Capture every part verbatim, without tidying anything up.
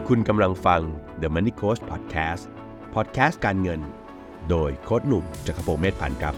คุณกำลังฟัง The Money Coach Podcast Podcast การเงินโดยโค้ชหนุ่มจักรพงษ์เมธพันธ์ครับ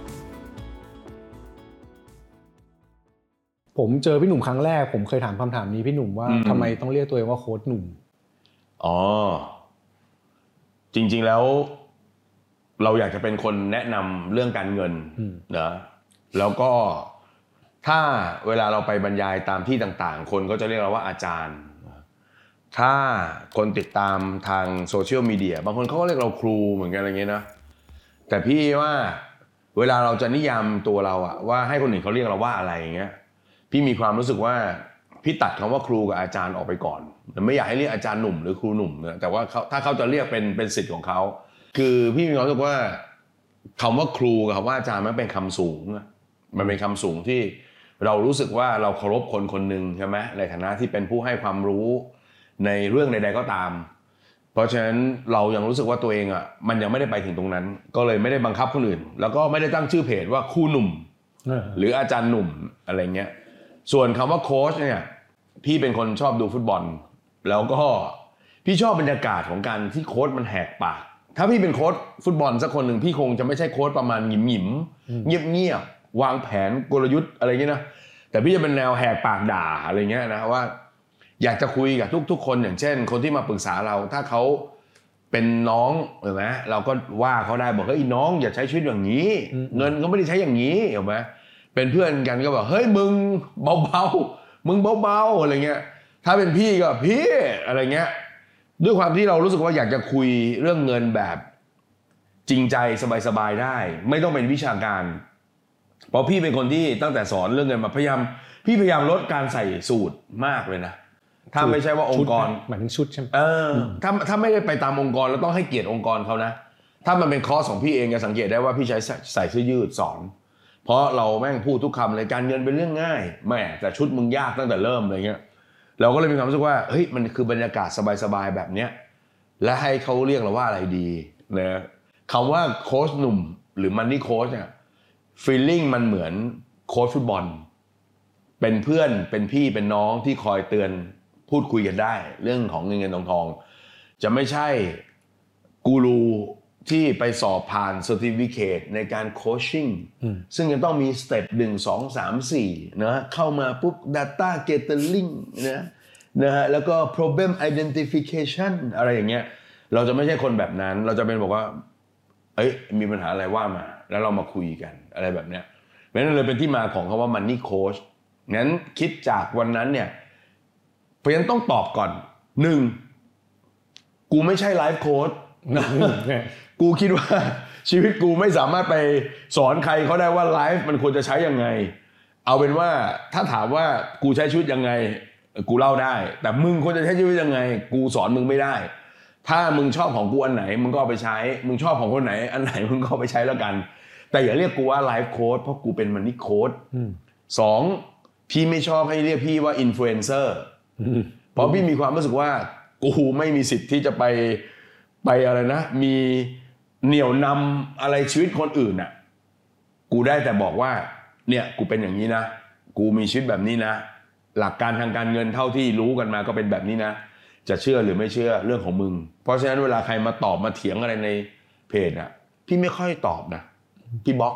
ผมเจอพี่หนุ่มครั้งแรกผมเคยถามคำถามนี้พี่หนุ่มว่าทำไมต้องเรียกตัวเองว่าโค้ชหนุ่มอ๋อจริงๆแล้วเราอยากจะเป็นคนแนะนำเรื่องการเงินนะแล้วก็ถ้าเวลาเราไปบรรยายตามที่ต่างๆคนก็จะเรียกเราว่าอาจารย์ถ้าคนติดตามทางโซเชียลมีเดียบางคนเขาก็เรียกเราครูเหมือนกันอะไรเงี้ยนะแต่พี่ว่าเวลาเราจะนิยามตัวเราอะว่าให้คนอื่นเขาเรียกเราว่าอะไรอย่างเงี้ยพี่มีความรู้สึกว่าพี่ตัดคำว่าครูกับอาจารย์ออกไปก่อนไม่อยากให้เรียกอาจารย์หนุ่มหรือครูหนุ่มนะแต่ว่าเขาถ้าเขาจะเรียกเป็นเป็นสิทธิ์ของเขาคือพี่มีความรู้สึกว่าคำว่าครูกับคำว่าอาจารย์มันเป็นคำสูงมันเป็นคำสูงที่เรารู้สึกว่าเราเคารพคนคนหนึ่งใช่ไหมในฐานะที่เป็นผู้ให้ความรู้ในเรื่องใดๆก็ตามเพราะฉะนั้นเรายังรู้สึกว่าตัวเองอ่ะมันยังไม่ได้ไปถึงตรงนั้นก็เลยไม่ได้บังคับคนอื่นแล้วก็ไม่ได้ตั้งชื่อเพจว่าครูหนุ่มหรืออาจารย์หนุ่มอะไรเงี้ยส่วนคำว่าโค้ชเนี่ยพี่เป็นคนชอบดูฟุตบอลแล้วก็พี่ชอบบรรยากาศของการที่โค้ชมันแหกปากถ้าพี่เป็นโค้ชฟุตบอลสักคนหนึ่งพี่คงจะไม่ใช่โค้ชประมาณหยิมหยิมเงียบเงียบวางแผนกลยุทธ์อะไรเงี้ยนะแต่พี่จะเป็นแนวแหกปากด่าอะไรเงี้ยนะว่าอยากจะคุยกับทุกๆคนอย่างเช่นคนที่มาปรึกษาเราถ้าเขาเป็นน้องเห็นไหมเราก็ว่าเขาได้บอกเฮ้ยน้องอย่าใช้ชีวิตอย่างนี้เงินก็ไม่ได้ใช้อย่างนี้เห็นไหมเป็นเพื่อนกันก็บอกเฮ้ยมึงเบาๆมึงเบาๆอะไรเงี้ยถ้าเป็นพี่ก็พี่อะไรเงี้ยด้วยความที่เรารู้สึกว่าอยากจะคุยเรื่องเงินแบบจริงใจสบายๆได้ไม่ต้องเป็นวิชาการเพราะพี่เป็นคนที่ตั้งแต่สอนเรื่องเงินมาพยายามพี่พยายามลดการใส่สูตรมากเลยนะถ้าไม่ใช่ว่าองค์กรหมายถึงชุดใช่ไหมเออถ้าถ้าไม่ได้ไปตามองค์กรแล้วต้องให้เกียรติองค์กรเขานะถ้ามันเป็นคอร์สของพี่เองจะสังเกตได้ว่าพี่ใช้ใส่เสื้อยืดสอนเพราะเราแม่งพูดทุกคำเลยการเงินเป็นเรื่องง่ายแม่แต่ชุดมึงยากตั้งแต่เริ่มอะไรเงี้ยเราก็เลยมีความรู้สึกว่าเฮ้ยมันคือบรรยากาศสบายๆแบบเนี้ยและให้เขาเรียกเราว่าอะไรดีนะคำว่าโค้ชหนุ่มหรือมันนี่โค้ชเนี่ยฟีลลิ่งมันเหมือนโค้ชฟุตบอลเป็นเพื่อนเป็นพี่เป็นน้องที่คอยเตือนพูดคุยกันได้เรื่องของเงินเงินทองทองจะไม่ใช่กูรูที่ไปสอบผ่านเซอร์ติฟิเคตในการโคชชิ่งซึ่งจะต้องมีสเต็ปหนึ่ง สอง สาม สี่นะเข้ามาปุ๊บ data gathering นะนะฮะแล้วก็ problem identification อะไรอย่างเงี้ยเราจะไม่ใช่คนแบบนั้นเราจะเป็นบอกว่าเอ้ยมีปัญหาอะไรว่ามาแล้วเรามาคุยกันอะไรแบบเนี้ยเพราะฉะนั้นเลยเป็นที่มาของคำว่า money coach งั้นคิดจากวันนั้นเนี่ยเพราะฉะนั้นต้องตอบก่อนหนึ่งกูไม่ใช่ไลฟ์โค้ชกูคิดว่าชีวิตกูไม่สามารถไปสอนใครเขาได้ว่าไลฟ์มันควรจะใช้ยังไงเอาเป็นว่าถ้าถามว่ากูใช้ชีวิตยังไงกูเล่าได้แต่มึงควรจะใช้ชีวิตยังไงกูสอนมึงไม่ได้ถ้ามึงชอบของกูอันไหนมึงก็เอาไปใช้มึงชอบของคนไหนอันไหนมึงก็เอาไปใช้แล้วกันแต่อย่าเรียกกูว่าไลฟ์โค้ชเพราะกูเป็นมันนี่โค้ชสองพี่ไม่ชอบให้เรียกพี่ว่าอินฟลูเอนเซอร์เพราะพี่มีความรู้สึกว่ากูไม่มีสิทธิ์ที่จะไปไปอะไรนะมีเหนี่ยวนำอะไรชีวิตคนอื่นน่ะกูได้แต่บอกว่าเนี่ยกูเป็นอย่างนี้นะกูมีชีวิตแบบนี้นะหลักการทางการเงินเท่าที่รู้กันมาก็เป็นแบบนี้นะจะเชื่อหรือไม่เชื่อเรื่องของมึงเพราะฉะนั้นเวลาใครมาตอบมาเถียงอะไรในเพจอ่ะพี่ไม่ค่อยตอบนะพี่บล็อก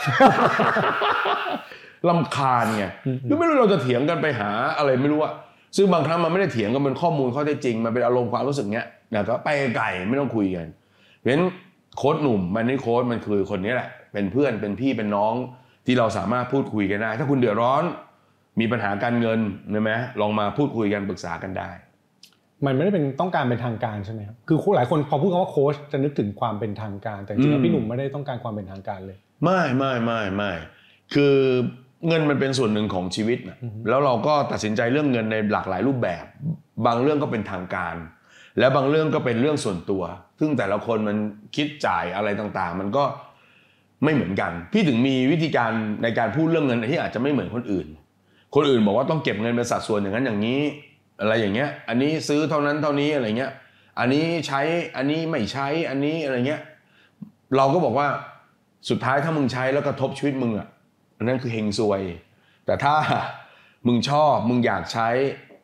รำคาญไงคือไม่รู้เราจะเถียงกันไปหาอะไรไม่รู้อะซึ่งบางครั้งมันไม่ได้เถียงกันเป็นข้อมูลข้อเท็จจริงมันเป็นอารมณ์ความรู้สึกเนี้ยนะก็ไปไกลไม่ต้องคุยกันเพราะฉะนั้นโค้ชหนุ่มมันนี่โค้ชมันคือคนนี้แหละเป็นเพื่อนเป็นพี่เป็นน้องที่เราสามารถพูดคุยกันได้ถ้าคุณเดือดร้อนมีปัญหาการเงินใช่ไหมลองมาพูดคุยกันปรึกษากันได้มันไม่ได้เป็นต้องการเป็นทางการใช่ไหมครับคือหลายคนพอพูดคำว่าโค้ชจะนึกถึงความเป็นทางการแต่จริงๆแล้วพี่หนุ่มไม่ได้ต้องการความเป็นทางการเลยไม่ไม่ไม่ไม่คือเงินมันเป็นส่วนหนึ่งของชีวิตนะแล้วเราก็ตัดสินใจเรื่องเงินในหลากหลายรูปแบบบางเรื่องก็เป็นทางการและบางเรื่องก็เป็นเรื่องส่วนตัวซึ่งแต่ละคนมันคิดจ่ายอะไรต่างๆมันก็ไม่เหมือนกันพี่ถึงมีวิธีการในการพูดเรื่องเงินที่อาจจะไม่เหมือนคนอื่นคนอื่นบอกว่าต้องเก็บเงินเป็นสัดส่วนอย่างนั้นอย่างนี้อะไรอย่างเงี้ยอันนี้ซื้อเท่านั้นเท่านี้อะไรเงี้ยอันนี้ใช้อันนี้ไม่ใช้อันนี้อะไรเงี้ยเราก็บอกว่าสุดท้ายถ้ามึงใช้แล้วกระทบชีวิตมึงอ่ะนั่นคือเฮงซวยแต่ถ้ามึงชอบมึงอยากใช้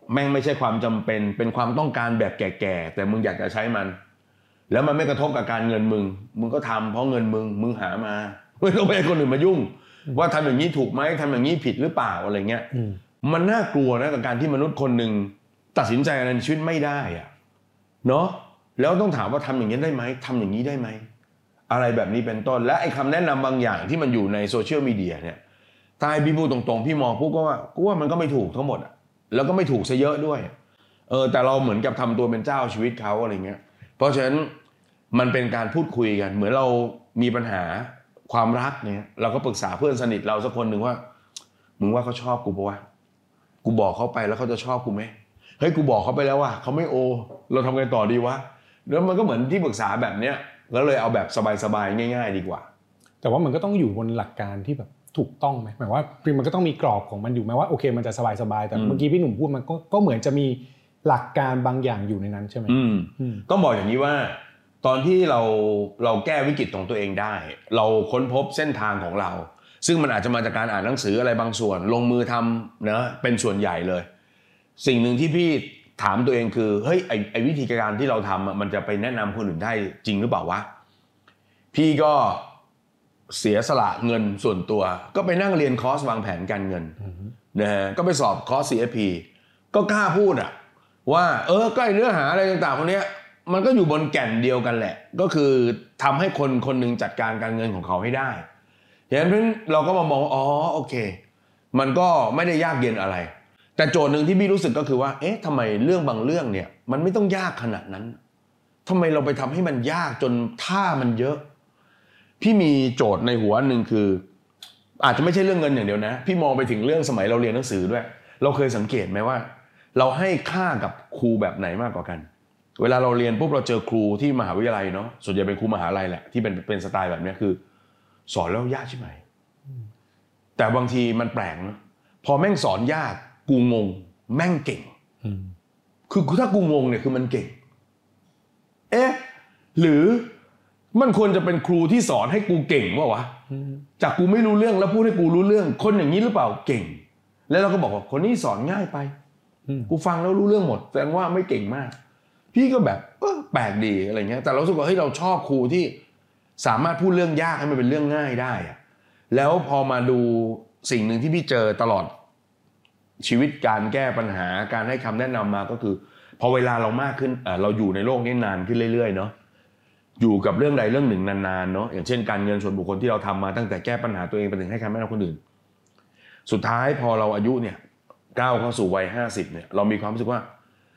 แม่งไม่ใช่ความจำเป็นเป็นความต้องการแบบแก่ๆแต่มึงอยากจะใช้มันแล้วมันไม่กระทบกับการเงินมึงมึงก็ทำเพราะเงินมึงมึงหามาไม่ต้องไปให้คนอื่นมายุ่งว่าทำอย่างนี้ถูกไหมทำอย่างนี้ผิดหรือเปล่าอะไรเงี้ยมันน่ากลัวนะกับการที่มนุษย์คนหนึ่งตัดสินใจอะไรในชีวิตไม่ได้อะเนาะแล้วต้องถามว่าทำอย่างนี้ได้ไหมทำอย่างนี้ได้ไหมอะไรแบบนี้เป็นต้นและไอ้คำแนะนำบางอย่างที่มันอยู่ในโซเชียลมีเดียเนี่ยตายพี่พูดตรงๆพี่มองปุ๊บก็ว่ากูว่ามันก็ไม่ถูกทั้งหมดอะแล้วก็ไม่ถูกซะเยอะด้วยเออแต่เราเหมือนกับทำตัวเป็นเจ้าชีวิตเขาอะไรเงี้ยเพราะฉะนั้นมันเป็นการพูดคุยกันเหมือนเรามีปัญหาความรักเนี่ยเราก็ปรึกษาเพื่อนสนิทเราสักคนหนึ่งว่ามึงว่าเขาชอบกูปะวะกูบอกเขาไปแล้วเขาจะชอบกูไหมเฮ้ยกูบอกเขาไปแล้วว่าเขาไม่โอเราทำไงต่อดีวะแล้วมันก็เหมือนที่ปรึกษาแบบเนี้ยแล้วเลยเอาแบบสบายๆง่ายๆดีกว่าแต่ว่ามันก็ต้องอยู่บนหลักการที่แบบถูกต้องไหมหมายว่ามันก็ต้องมีกรอบของมันอยู่ไหมว่าโอเคมันจะสบายๆแต่เมื่อกี้พี่หนุ่มพูดมันก็ก็เหมือนจะมีหลักการบางอย่างอยู่ในนั้นใช่ไหมต้องบอกอย่างนี้ว่าตอนที่เราเราแก้วิกฤตของตัวเองได้เราค้นพบเส้นทางของเราซึ่งมันอาจจะมาจากการอ่านหนังสืออะไรบางส่วนลงมือทำนะเป็นส่วนใหญ่เลยสิ่งหนึ่งที่พี่ถามตัวเองคือเฮ้ยไอไอวิธีการที่เราทำมันจะไปแนะนำคนอื่นได้จริงหรือเปล่าวะพี่ก็เสียสละเงินส่วนตัวก็ไปนั่งเรียนคอร์สวางแผนการเงินนะฮะก็ไปสอบคอร์ส ซี เอฟ พี ก็กล้าพูดอะว่าเออก็ไอเนื้อหาอะไรต่างๆพวกนี้มันก็อยู่บนแก่นเดียวกันแหละก็คือทำให้คนคนหนึ่งจัดการการเงินของเขาให้ได้อย่างนั้นเราก็มามองอ๋อโอเคมันก็ไม่ได้ยากเย็นอะไรแต่โจทย์หนึ่งที่พี่รู้สึกก็คือว่าเอ๊ะทำไมเรื่องบางเรื่องเนี่ยมันไม่ต้องยากขนาดนั้นทำไมเราไปทำให้มันยากจนท่ามันเยอะพี่มีโจทย์ในหัวหนึ่งคืออาจจะไม่ใช่เรื่องเงินอย่างเดียวนะพี่มองไปถึงเรื่องสมัยเราเรียนหนังสือด้วยเราเคยสังเกตไหมว่าเราให้ค่ากับครูแบบไหนมากกว่ากันเวลาเราเรียนปุ๊บเราเจอครูที่มหาวิทยาลัยเนาะส่วนใหญ่เป็นครูมหาลัยแหละที่เป็นเป็นสไตล์แบบนี้คือสอนแล้วยากใช่ไหมแต่บางทีมันแปลกนะพอแม่งสอนยากกูงงแม่งเก่งคือถ้ากูงงเนี่ยคือมันเก่งเอ๊ะหรือมันควรจะเป็นครูที่สอนให้กูเก่งวะวะจากกูไม่รู้เรื่องแล้วพูดให้กูรู้เรื่องคนอย่างนี้หรือเปล่าเก่งแล้วเราก็บอกว่าคนนี้สอนง่ายไปกูฟังแล้วรู้เรื่องหมดแสดงว่าไม่เก่งมากพี่ก็แบบเออแปลกดีอะไรเงี้ยแต่เรารู้สึกว่าเฮ้ยเราชอบครูที่สามารถพูดเรื่องยากให้มันเป็นเรื่องง่ายได้อะแล้วพอมาดูสิ่งหนึ่งที่พี่เจอตลอดชีวิตการแก้ปัญหาการให้คำแนะนำมาก็คือพอเวลาเรามากขึ้นเอ่อเราอยู่ในโลกนี้นานขึ้นเรื่อยๆเนาะอยู่กับเรื่องใดเรื่องหนึ่งนานๆเนาะอย่างเช่นการเงินส่วนบุคคลที่เราทำมาตั้งแต่แก้ปัญหาตัวเองไปถึงให้คำแนะนำคนอื่นสุดท้ายพอเราอายุเนี่ยก้าวเข้าสู่วัยห้าสิบเนี่ยเรามีความรู้สึกว่า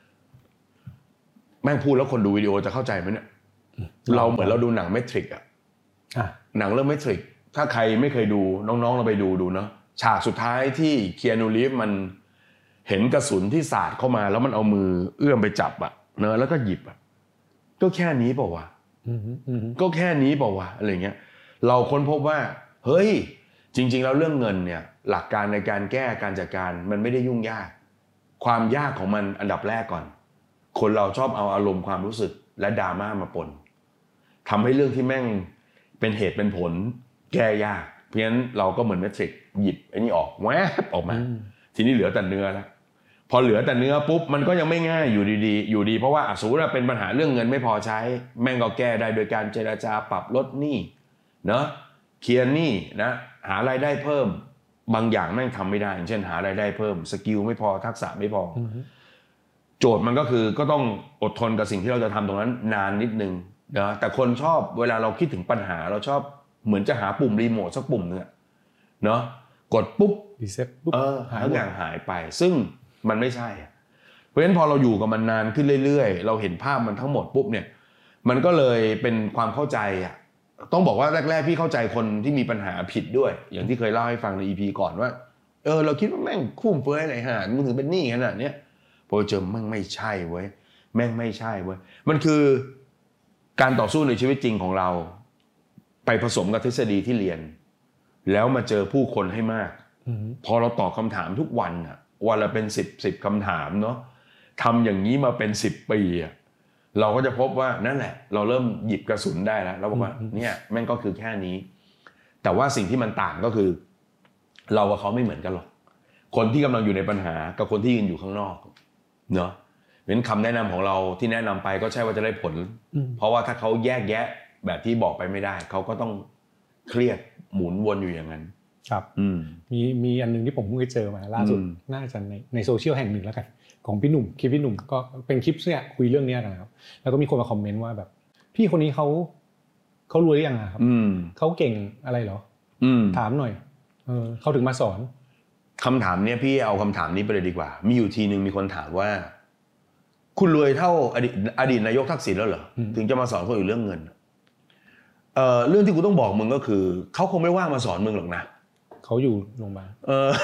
แม่งพูดแล้วคนดูวิดีโอจะเข้าใจไหมเนี่ยเราเหมือนเราดูหนังเมทริกอะหนังเรื่องเมทริกถ้าใครไม่เคยดูน้องๆเราไปดูดูเนาะฉากสุดท้ายที่เคียนู รีฟมันเห็นกระสุนที่สาดเข้ามาแล้วมันเอามือเอื้อมไปจับอะเนอะแล้วก็หยิบอะก็แค่นี้เปล่าวะก็แค่นี้เปล่าวะอะไรเงี้ยเราค้นพบว่าเฮ้ยจริงๆแล้วเรื่องเงินเนี่ยหลักการในการแก้การจัดการมันไม่ได้ยุ่งยากความยากของมันอันดับแรกก่อนคนเราชอบเอาอารมณ์ความรู้สึกและดราม่ามาปนทำให้เรื่องที่แม่งเป็นเหตุเป็นผลแก้ยากเพราะฉะนั้นเราก็เหมือนเมทริกหยิบไอ้นี่ออกแวบออกมาทีนี้เหลือแต่เนื้อแล้วพอเหลือแต่เนื้อปุ๊บมันก็ยังไม่ง่ายอยู่ดีๆอยู่ดีเพราะว่าสมมุติว่าเป็นปัญหาเรื่องเงินไม่พอใช้แม่งก็แก้ได้โดยการเจรจาปรับลดหนี้เนาะเคลียร์หนี้นะหารายได้เพิ่มบางอย่างแม่งทำไม่ได้อย่างเช่นหารายได้เพิ่มสกิลไม่พอทักษะไม่พอโจทย์มันก็คือก็ต้องอดทนกับสิ่งที่เราจะทำตรงนั้นนานนิดนึงนะแต่คนชอบเวลาเราคิดถึงปัญหาเราชอบเหมือนจะหาปุ่มรีโมทสักปุ่มนึงเนาะกดปุ๊บรีเซ็ตปุ๊บเออทุกอย่างหายไปซึ่งมันไม่ใช่เพราะฉะนั้นพอเราอยู่กับมันนานขึ้นเรื่อยๆเราเห็นภาพมันทั้งหมดปุ๊บเนี่ยมันก็เลยเป็นความเข้าใจอ่ะต้องบอกว่าแรกๆพี่เข้าใจคนที่มีปัญหาผิดด้วยอย่างที่เคยเล่าให้ฟังใน อี พี ก่อนว่าเออเราคิดว่าแม่งคุ้มเฟ้ยไหนหามึงถึงเป็นหนี้ขนาดเนี้ยพอเจอแม่งไม่ใช่เว้ยแม่งไม่ใช่เว้ยมันคือการต่อสู้ในชีวิตจริงของเราไปผสมกับทฤษฎีที่เรียนแล้วมาเจอผู้คนให้มากพอเราตอบคำถามทุกวันอ่ะวันละเป็นสิบสิบคำถามเนาะทำอย่างนี้มาเป็นสิบปีอ่ะเราก็จะพบว่านั่นแหละเราเริ่มหยิบกระสุนได้แล้วเราบอกว่าเนี่ยแม่งก็คือแค่นี้แต่ว่าสิ่งที่มันต่างก็คือเรากับเขาไม่เหมือนกันหรอกคนที่กำลังอยู่ในปัญหากับคนที่ยืนอยู่ข้างนอกเนาะเป็นคำแนะนำของเราที่แนะนำไปก็ใช่ว่าจะได้ผลเพราะว่าถ้าเขาแยกแยะแบบที่บอกไปไม่ได้เขาก็ต้องเครียดหมุนวนอยู่อย่างนั้นครับมีมีอันนึงที่ผมเพิ่งไปเจอมาล่าสุดน่าจะในในโซเชียลแห่งหนึ่งแล้วกันของพี่หนุ่มคลิปพี่หนุ่มก็เป็นคลิปเนี่ยคุยเรื่องนี้กันครับแล้วก็มีคนมาคอมเมนต์ว่าแบบพี่คนนี้เขาเขารวยหรือยังครับเขาเก่งอะไรเหรอถามหน่อยเออเขาถึงมาสอนคำถามเนี้ยพี่เอาคำถามนี้ไปเลยดีกว่ามีอยู่ทีนึงมีคนถามว่าคุณรวยเท่าอดีตอดีตนายกทักษิณแล้วเหรอถึงจะมาสอนคนอื่นเรื่องเงินเอ่อเรื่องที่กูต้องบอกมึงก็คือเขาคงไม่ว่างมาสอนมึงหรอกนะเขาอยู่โรงพยาบาลเออ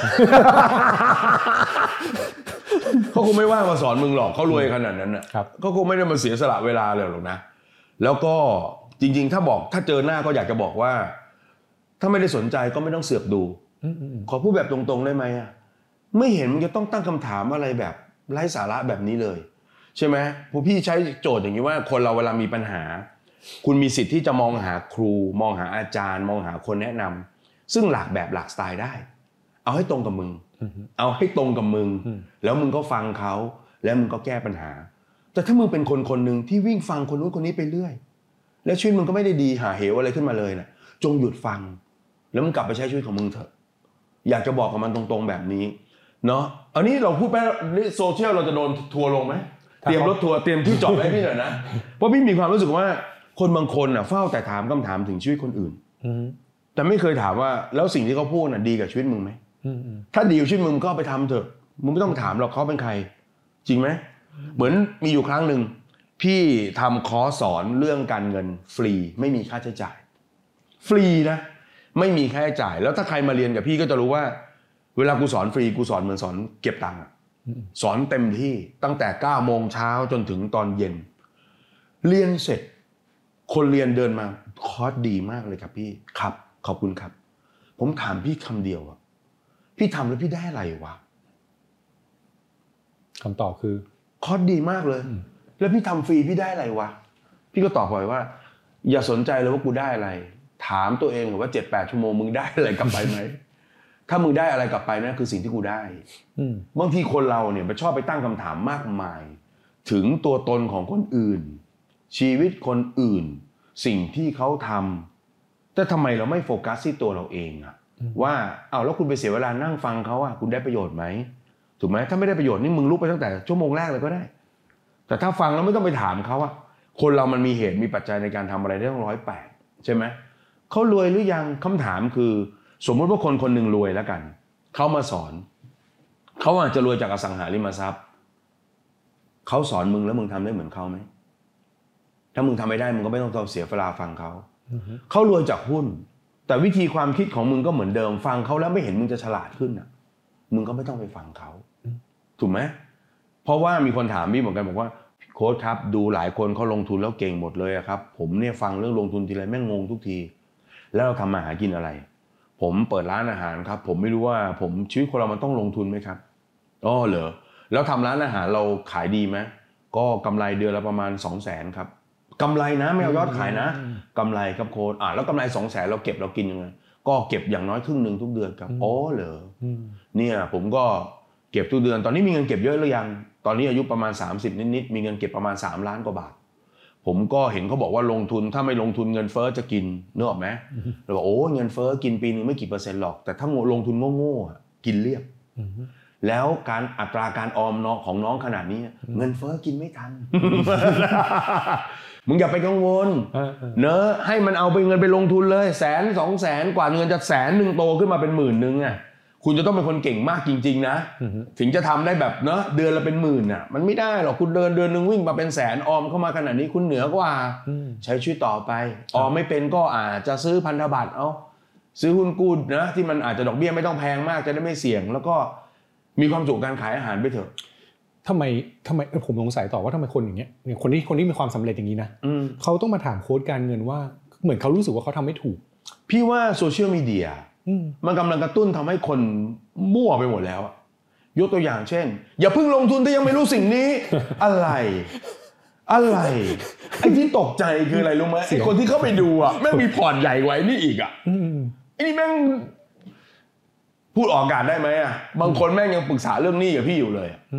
เขาคงไม่ว่างมาสอนมึงหรอกเขารวยขนาดนั้นน่ะเขาคงไม่ได้มาเสียสละเวลาเลยหรอกนะแล้วก็จริงๆถ้าบอกถ้าเจอหน้าก็อยากจะบอกว่าถ้าไม่ได้สนใจก็ไม่ต้องเสือกดูขอพูดแบบตรงๆได้ไหมอ่ะไม่เห็นมึงจะต้องตั้งคำถามอะไรแบบไร้สาระแบบนี้เลยใช่ไหมพวกพี่ใช้โจทย์อย่างนี้ว่าคนเราเวลามีปัญหาคุณมีสิทธิ์ที่จะมองหาครูมองหาอาจารย์มองหาคนแนะนำซึ่งหลากแบบหลากสไตล์ได้เอาให้ตรงกับมึงเอาให้ตรงกับมึงแล้วมึงก็ฟังเขาแล้วมึงก็แก้ปัญหาแต่ถ้ามึงเป็นคนคนหนึ่งที่วิ่งฟังคนนู้นคนนี้ไปเรื่อยแล้วชีวิตมึงก็ไม่ได้ดีหาเหวอะไรขึ้นมาเลยนะจงหยุดฟังแล้วมึงกลับไปใช้ชีวิตของมึงเถอะอยากจะบอกกับมันตรงๆแบบนี้เนาะอันนี้เราพูดไปโซเชียลเราจะโดนทัวร์ลงไหมเตรียมรถทัวร์เตรียมที่จอดให้พี่หน่อยนะเพราะพี่มีความรู้สึกว่าคนบางคนน่ะเฝ้าแต่ถามคำถามถึงชีวิตคนอื่นแต่ไม่เคยถามว่าแล้วสิ่งที่เขาพูดน่ะดีกับชีวิตมึงไหมถ้าดีกับชีวิตมึงก็ไปทำเถอะมึงไม่ต้องถามหรอกเขาเป็นใครจริงไหมเหมือนมีอยู่ครั้งหนึ่งพี่ทำคอร์สสอนเรื่องการเงินฟรีไม่มีค่าใช้จ่ายฟรีนะไม่มีค่าใช้จ่ายแล้วถ้าใครมาเรียนกับพี่ก็จะรู้ว่าเวลากูสอนฟรีกูสอนเหมือนสอนเก็บตังค์สอนเต็มที่ตั้งแต่เก้าโมงเช้าจนถึงตอนเย็นเรียนเสร็จคนเรียนเดินมาคอร์สดีมากเลยครับพี่ครับขอบคุณครับผมถามพี่คำเดียวอะพี่ทำแล้วพี่ได้อะไรวะคำตอบคือคอร์สดีมากเลยแล้วพี่ทำฟรีพี่ได้อะไรวะพี่ก็ตอบไปว่าอย่าสนใจเลยว่ากูได้อะไรถามตัวเองว่า เจ็ดแปด ชั่วโมงมึงได้อะไรกลับไปไหมถ้ามึงได้อะไรกลับไปนั่นคือสิ่งที่กูได้บางทีคนเราเนี่ยมันชอบไปตั้งคำถามมากมายถึงตัวตนของคนอื่นชีวิตคนอื่นสิ่งที่เขาทำแต่ทำไมเราไม่โฟกัสที่ตัวเราเองอะว่าเอาแล้วคุณไปเสียเวลานั่งฟังเขาอะคุณได้ประโยชน์ไหมถูกไหมถ้าไม่ได้ประโยชน์นี่มึงลุกไปตั้งแต่ชั่วโมงแรกเลยก็ได้แต่ถ้าฟังแล้วไม่ต้องไปถามเขาอะคนเรามันมีเหตุมีปัจจัยในการทำอะไรได้ต้องร้อยแปดใช่ไหมเขารวยหรือยังคำถามคือสมมติว่าคนคนหนึ่งรวยแล้วกันเขามาสอนเขาอาจจะรวยจากอสังหาริมทรัพย์เขาสอนมึงแล้วมึงทำได้เหมือนเขาไหมถ้ามึงทำไม่ได้มึงก็ไม่ต้องเสียเวลาฟังเขาเขารวยจากหุ้นแต่วิธีความคิดของมึงก็เหมือนเดิมฟังเขาแล้วไม่เห็นมึงจะฉลาดขึ้นอ่ะมึงก็ไม่ต้องไปฟังเขาถูกไหมเพราะว่ามีคนถามพี่เหมือนกันบอกว่าโค้ชครับดูหลายคนเขาลงทุนแล้วเก่งหมดเลยครับผมเนี่ยฟังเรื่องลงทุนทีไรแม่งงงทุกทีแล้วเราทำมาหากินอะไรผมเปิดร้านอาหารครับผมไม่รู้ว่าผมชีวิตคนเรามันต้องลงทุนไหมครับอ๋อเหรอแล้วทำร้านอาหารเราขายดีไหมก็กำไรเดือนละประมาณ สองแสน ครับกำไรนะไม่เอายอดขายนะกำไรครับโค้ชอ่ะแล้วกำไร สองแสน เราเก็บเรากินยังไงก็เก็บอย่างน้อยครึ่งนึงทุกเดือนครับอ๋อเหรอเนี่ยผมก็เก็บทุกเดือนตอนนี้มีเงินเก็บเยอะหรือยังตอนนี้อายุประมาณสามสิบนิดๆมีเงินเก็บประมาณสามล้านกว่าบาทผมก็เห็นเขาบอกว่าลงทุนถ้าไม่ลงทุนเงินเฟ้อจะกินนึกออกไหมเราบอกโอ้เงินเฟ้อกินปีนึงไม่กี่เปอร์เซ็นต์หรอกแต่ถ้าลงทุนโง่ๆกินเรียบแล้วการอัตราการออมน้องของน้องขนาดนี้เงินเฟ้อกินไม่ทัน มึงอย่าไปกังวลเนอะให้มันเอาไปเงินไปลงทุนเลยแสนสองแสนกว่าเงินจะแสนหนึ่งโตขึ้นมาเป็นหมื่นนึงอ่ะคุณจะต้องเป็นคนเก่งมากจริงๆนะถึงจะทำได้แบบเนอะเดือนละเป็นหมื่นอ่ะมันไม่ได้หรอกคุณเดินเดือนนึงวิ่งมาเป็นแสนออมเข้ามาขนาดนี้คุณเหนือกว่าใช้ชีวิตต่อไปออมไม่เป็นก็อาจจะซื้อพันธบัตรเอาซื้อหุ้นกู้นะที่มันอาจจะดอกเบี้ยไม่ต้องแพงมากจะได้ไม่เสี่ยงแล้วก็มีความสุขการขายอาหารไปเถอะทำไมทำไมผมสงสัยต่อว่าทำไมคนอย่างเงี้ยเนี่ยคนที่คนที่มีความสำเร็จอย่างนี้นะเขาต้องมาถามโค้ชการเงินว่าเหมือนเขารู้สึกว่าเขาทำไม่ถูกพี่ว่าโซเชียลมีเดียมันกำลังกระตุ้นทำให้คนมั่วไปหมดแล้วยกตัวอย่างเช่นอย่าเพิ่งลงทุนถ้ายังไม่รู้สิ่งนี้ อะไรอะไรไอ้ที่ตกใจคืออะไรรู้ไหมไอ้คนที่เข้าไปดูอ่ะแม่งมีพอร์ตใหญ่กว่านี่อีกอ่ะไอ้นี่แม่งพูดออกอากาศได้ไหมอ่ะบางคนแม่งยังปรึกษาเรื่องหนี้กับพี่อยู่เลย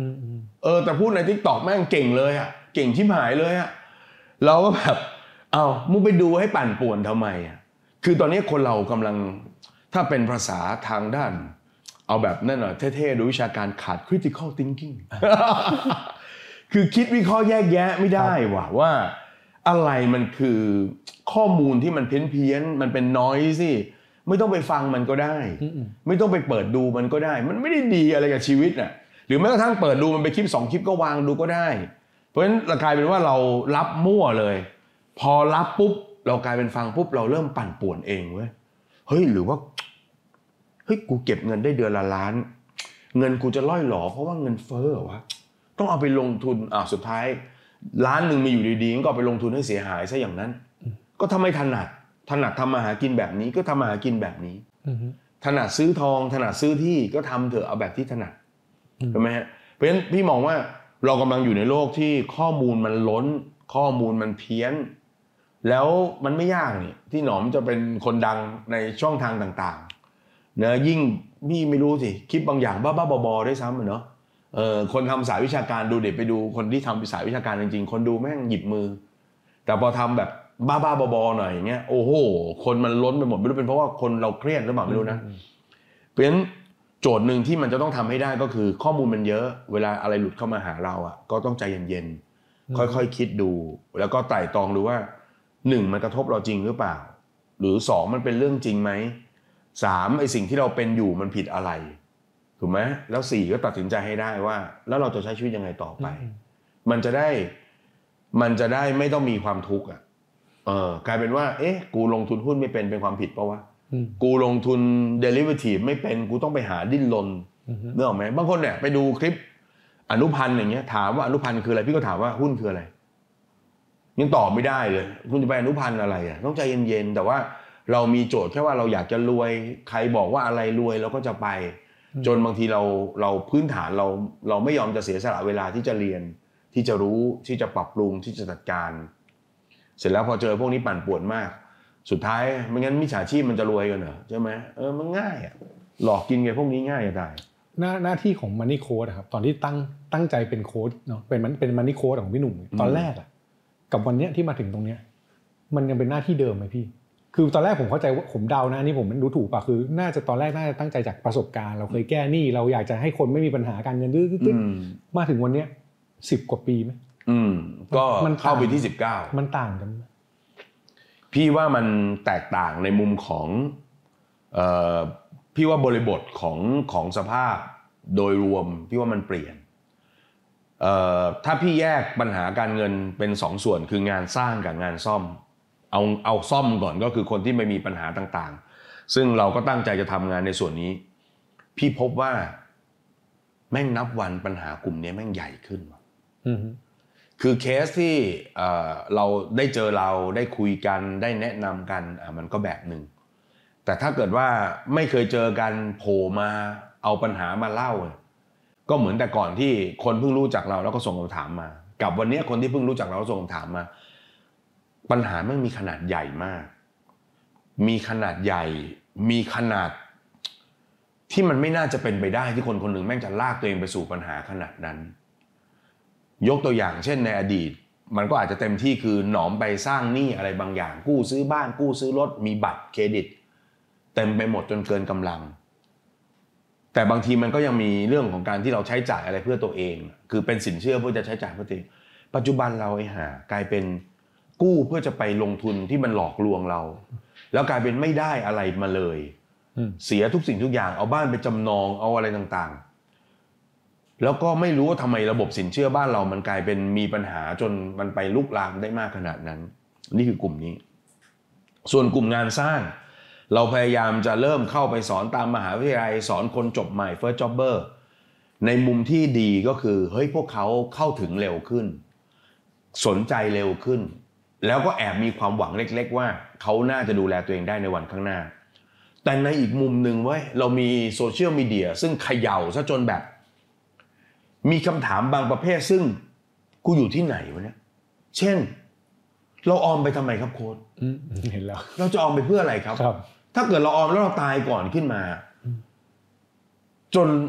เออแต่พูดใน TikTok แม่งเก่งเลยอ่ะเก่งชิบหายเลยอ่ะเราก็แบบเอ้ามึงไปดูให้ปั่นป่วนทำไมอ่ะคือตอนนี้คนเรากำลังถ้าเป็นภาษาทางด้านเอาแบบนั่นหน่อยเท่ๆโดยวิชาการขาด critical thinking คือคิดวิเคราะห์แยกแยะไม่ได้ว่ะว่าอะไรมันคือข้อมูลที่มันเพี้ยนๆมันเป็นน้อยสิไม่ต้องไปฟังมันก็ได้ไม่ต้องไปเปิดดูมันก็ได้มันไม่ได้ดีอะไรกับชีวิตน่ะหรือแม้กระทั่งเปิดดูมันไปคลิปสองคลิปก็วางดูก็ได้เพราะฉะนั้นกลายเป็นว่าเรารับมั่วเลยพอรับปุ๊บเรากลายเป็นฟังปุ๊บเราเริ่มปั่นป่วนเองเว้ยเฮ้ยหรือว่าเฮ้ยกูเก็บเงินได้เดือนละล้านเงินกูจะล่อยหลอเพราะว่าเงินเฟ้อเหรอวะต้องเอาไปลงทุนอ่ะสุดท้ายล้านหนึ่งมีอยู่ดีๆก็เอาไปลงทุนให้เสียหายซะอย่างนั้นก็ทำไมถนัดถนัดทำมาหากินแบบนี้ก็ทำมาหากินแบบนี้ถนัดซื้อทองถนัดซื้อที่ก็ทำเถอะเอาแบบที่ถนัดใช่ไหมฮะเพราะฉะนั้นพี่มองว่าเรากำลังอยู่ในโลกที่ข้อมูลมันล้นข้อมูลมันเพี้ยนแล้วมันไม่ยากนี่ที่หนอมจะเป็นคนดังในช่องทางต่างๆเนอะยิ่งพี่ไม่รู้สิคลิปบางอย่างบ้าๆบอๆด้วยซ้ำเนอะเออคนทำสายวิชาการดูเด็กไปดูคนที่ทำสายวิชาการจริงๆคนดูแม่งหยิบมือแต่พอทำแบบบ้าๆบอๆหน่อยอย่างเงี้ยโอ้โหคนมันล้นไปหมดไม่รู้เป็นเพราะว่าคนเราเครียดหรือเปล่าไม่รู้นะเพราะฉะนั้นโจทย์หนึ่งที่มันจะต้องทำให้ได้ก็คือข้อมูลมันเยอะเวลาอะไรหลุดเข้ามาหาเราอ่ะก็ต้องใจเย็นๆค่อยๆ ค, คิดดูแล้วก็ไตร่ตรองดูว่าหนึ่งมันกระทบเราจริงหรือเปล่าหรือสองมันเป็นเรื่องจริงไหมสามไอ้สิ่งที่เราเป็นอยู่มันผิดอะไรถูกไหมแล้วสี่ก็ตัดสินใจให้ได้ว่าแล้วเราจะใช้ชีวิตยังไงต่อไปมันจะได้มันจะได้ไม่ต้องมีความทุกข์อ่ะเออกลายเป็นว่าเอ๊ะกูลงทุนหุ้นไม่เป็นเป็นความผิดปะวะกูลงทุน derivative ไม่เป็นกูต้องไปหาดิ้นรนนึกออกไหมบางคนเนี่ยไปดูคลิปอนุพันธ์อย่างเงี้ยถามว่าอนุพันธ์คืออะไรพี่ก็ถามว่าหุ้นคืออะไรยังตอบไม่ได้เลยคุณจะไปอนุพันธ์อะไรอ่ะต้องใจเย็นๆแต่ว่าเรามีโจทย์แค่ว่าเราอยากจะรวยใครบอกว่าอะไรรวยเราก็จะไปจนบางทีเราเราพื้นฐานเราเราไม่ยอมจะเสียสละเวลาที่จะเรียนที่จะรู้ที่จะปรับปรุงที่จะจัดการเสร็จแล้วพอเจอพวกนี้ปั่นป่วนมากสุดท้ายไม่งั้นมิจฉาชีพมันจะรวยกันเหรอใช่ไหมเออมันง่ายอ่ะหลอกกินไงพวกนี้ง่ายจะได้หน้าหน้าที่ของ Money Coach ครับตอนที่ตั้งตั้งใจเป็นโค้ชเนาะเป็นมันเป็น Money Coach ของพี่หนุ่มตอนแรกอ่ะกับวันเนี้ยที่มาถึงตรงเนี้ยมันยังเป็นหน้าที่เดิมไหมพี่คือตอนแรกผมเข้าใจว่าผมเดานะนี่ผมไม่รู้ถูกป่ะคือน่าจะตอนแรกน่าจะตั้งใจจากประสบการณ์เราเคยแก้หนี้เราอยากจะให้คนไม่มีปัญหาการเงินตึ๊ดๆมาถึงวันเนี้ยสิบกว่าปีมั้ยอืมก็เข้าปีที่สิบเก้ามันต่างกันพี่ว่ามันแตกต่างในมุมของเอ่อพี่ว่าบริบทของของสภาพโดยรวมพี่ว่ามันเปลี่ยนเอ่อถ้าพี่แยกปัญหาการเงินเป็นสองส่วนคืองานสร้างกับงานซ่อมเอาเอาซ่อมก่อนก็คือคนที่ไม่มีปัญหาต่างๆซึ่งเราก็ตั้งใจจะทำงานในส่วนนี้พี่พบว่าแม่งนับวันปัญหากลุ่มนี้แม่งใหญ่ขึ้นคือเคสที่เอ่อเราได้เจอเราได้คุยกันได้แนะนำกันอ่ะมันก็แบบนึงแต่ถ้าเกิดว่าไม่เคยเจอกันโผล่มาเอาปัญหามาเล่าก็เหมือนแต่ก่อนที่คนเพิ่งรู้จักเราแล้วก็ส่งคำถามมากับวันนี้คนที่เพิ่งรู้จักเราแล้วส่งคำถามมาปัญหาแม่งมีขนาดใหญ่มากมีขนาดใหญ่มีขนาดที่มันไม่น่าจะเป็นไปได้ที่คนคนหนึ่งแม่งจะลากตัวเองไปสู่ปัญหาขนาดนั้นยกตัวอย่างเช่นในอดีตมันก็อาจจะเต็มที่คือหนอมไปสร้างหนี้อะไรบางอย่างกู้ซื้อบ้านกู้ซื้อรถมีบัตรเครดิตเต็มไปหมดจนเกินกำลังแต่บางทีมันก็ยังมีเรื่องของการที่เราใช้จ่ายอะไรเพื่อตัวเองคือเป็นสินเชื่อเพื่อจะใช้จ่ายเพื่อตัวเองปัจจุบันเราไอ้ห่ากลายเป็นกู้เพื่อจะไปลงทุนที่มันหลอกลวงเราแล้วกลายเป็นไม่ได้อะไรมาเลยเสียทุกสิ่งทุกอย่างเอาบ้านไปจำนองเอาอะไรต่างๆแล้วก็ไม่รู้ว่าทำไมระบบสินเชื่อบ้านเรามันกลายเป็นมีปัญหาจนมันไปลุกลามได้มากขนาดนั้นนี่คือกลุ่มนี้ส่วนกลุ่มงานสร้างเราพยายามจะเริ่มเข้าไปสอนตามมหาวิทยาลัยสอนคนจบใหม่ first jobber ในมุมที่ดีก็คือเฮ้ยพวกเขาเข้าถึงเร็วขึ้นสนใจเร็วขึ้นแล้วก็แอบมีความหวังเล็กๆว่าเขาน่าจะดูแลตัวเองได้ในวันข้างหน้าแต่ในอีกมุมหนึ่งเว้ยเรามีโซเชียลมีเดียซึ่งเขย่าซะจนแบบมีคำถามบางประเภทซึ่งกูอยู่ที่ไหนวะเนี่ยเช่นเราออมไปทำไมครับโค้ชเห็นแล้วเราจะออมไปเพื่ออะไรครับถ้าเกิดเราออมแล้วเราตายก่อนขึ้นมาจน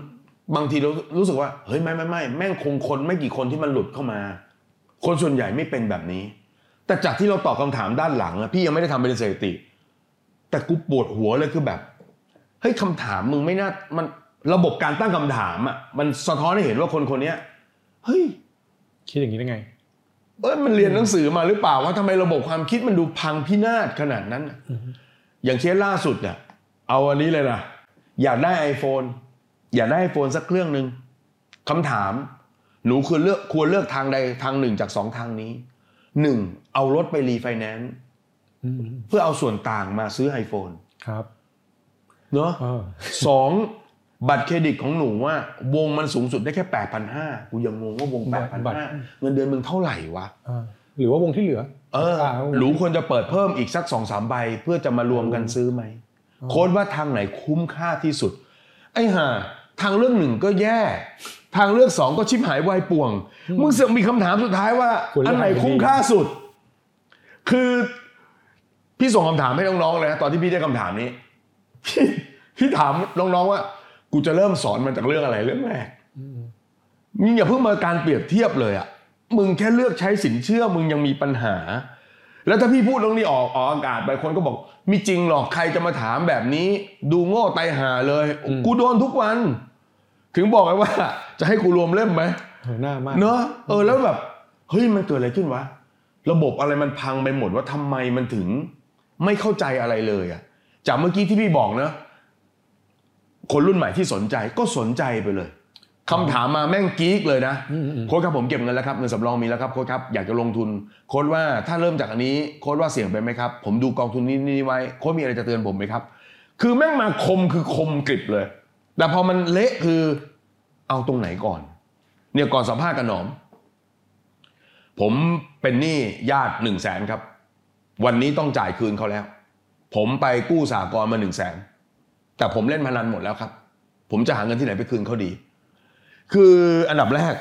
บางทีเรารู้สึกว่าเฮ้ยไม่ไม่ไม่แม่งคงคนไม่กี่คนที่มันหลุดเข้ามาคนส่วนใหญ่ไม่เป็นแบบนี้แต่จากที่เราตอบคำถามด้านหลังอะพี่ยังไม่ได้ทำเป็นสถิติแต่กูปวดหัวเลยคือแบบเฮ้ยคำถามมึงไม่น่ามันระบบการตั้งคำถามอะมันสะท้อนให้เห็นว่าคนคนนี้เฮ้ยคิดอย่างนี้ได้ไงเอ้ยมันเรียนหนังสือมาหรือเปล่าว่าทำไมระบบความคิดมันดูพังพินาศขนาดนั้นอย่างเคสล่าสุดเนี่ยเอาอันนี้เลยนะอยากได้ iPhone อยากได้ iPhone สักเครื่องนึงคำถามหนูควรเลือกควรเลือกทางใดทางหนึ่งจากสองทางนี้หนึ่งเอารถไปรีไฟแนนซ์เพื่อเอาส่วนต่างมาซื้อ iPhone ครับเนาะสองบัตรเครดิตของหนูว่าวงมันสูงสุดได้แค่ แปดพันห้าร้อย กูยังงงว่าวง แปดพันห้าร้อย เงินเดือนมึงเท่าไหร่วะหรือว่าวงที่เหลือเออหนูควรจะเปิดเพิ่มอีกสัก สองสาม ใบเพื่อจะมารวมกันซื้อไหมโค้ดว่าทางไหนคุ้มค่าที่สุดไอ้ห่าทางเลือกหนึ่งก็แย่ทางเลือกสองก็ชิบหายวายป่วงมึงเสือกมีคำถามสุดท้ายว่าอันไหนคุ้มค่าสุดคือพี่ส่งคำถามให้น้องๆเลยนะตอนที่พี่ได้คำถามนี้พี่พี่ถามน้องๆว่ากูจะเริ่มสอนมันจากเรื่องอะไรเรื่องแรกมึงอย่าเพิ่งมาการเปรียบเทียบเลยอ่ะมึงแค่เลือกใช้สินเชื่อมึงยังมีปัญหาแล้วถ้าพี่พูดเรื่องนี้ออกออกอากาศไปคนก็บอกมีจริงหรอกใครจะมาถามแบบนี้ดูโง่ไตห่าเลยกูโดนทุกวันถึงบอกไงว่าจะให้กูรวมเล่มไหมหน้ามากเนอะเออแล้วแบบเฮ้ยมันเกิดอะไรขึ้นวะระบบอะไรมันพังไปหมดว่าทำไมมันถึงไม่เข้าใจอะไรเลยอ่ะจากเมื่อกี้ที่พี่บอกเนอะคนรุ่นใหม่ที่สนใจก็สนใจไปเลยคำถามมาแม่งกิ๊กเลยนะโค้ชครับผมเก็บเงินแล้วครับเงินสำรองมีแล้วครับโค้ชครับอยากจะลงทุนโค้ชว่าถ้าเริ่มจากอันนี้โค้ชว่าเสี่ยงไปไหมครับผมดูกองทุนนี้นี่ไว้โค้ชมีอะไรจะเตือนผมไหมครับคือแม่งมาคมคือคมกริบเลยแต่พอมันเละคือเอาตรงไหนก่อนเนี่ยก่อนสัมภาษณ์กันหนอมผมเป็นหนี้ญาติหนึ่งแสนครับวันนี้ต้องจ่ายคืนเขาแล้วผมไปกู้สหกรณ์มาหนึ่งแสนแต่ผมเล่นพนันหมดแล้วครับผมจะหาเงินที่ไหนไปคืนเขาดีคืออันดับแรก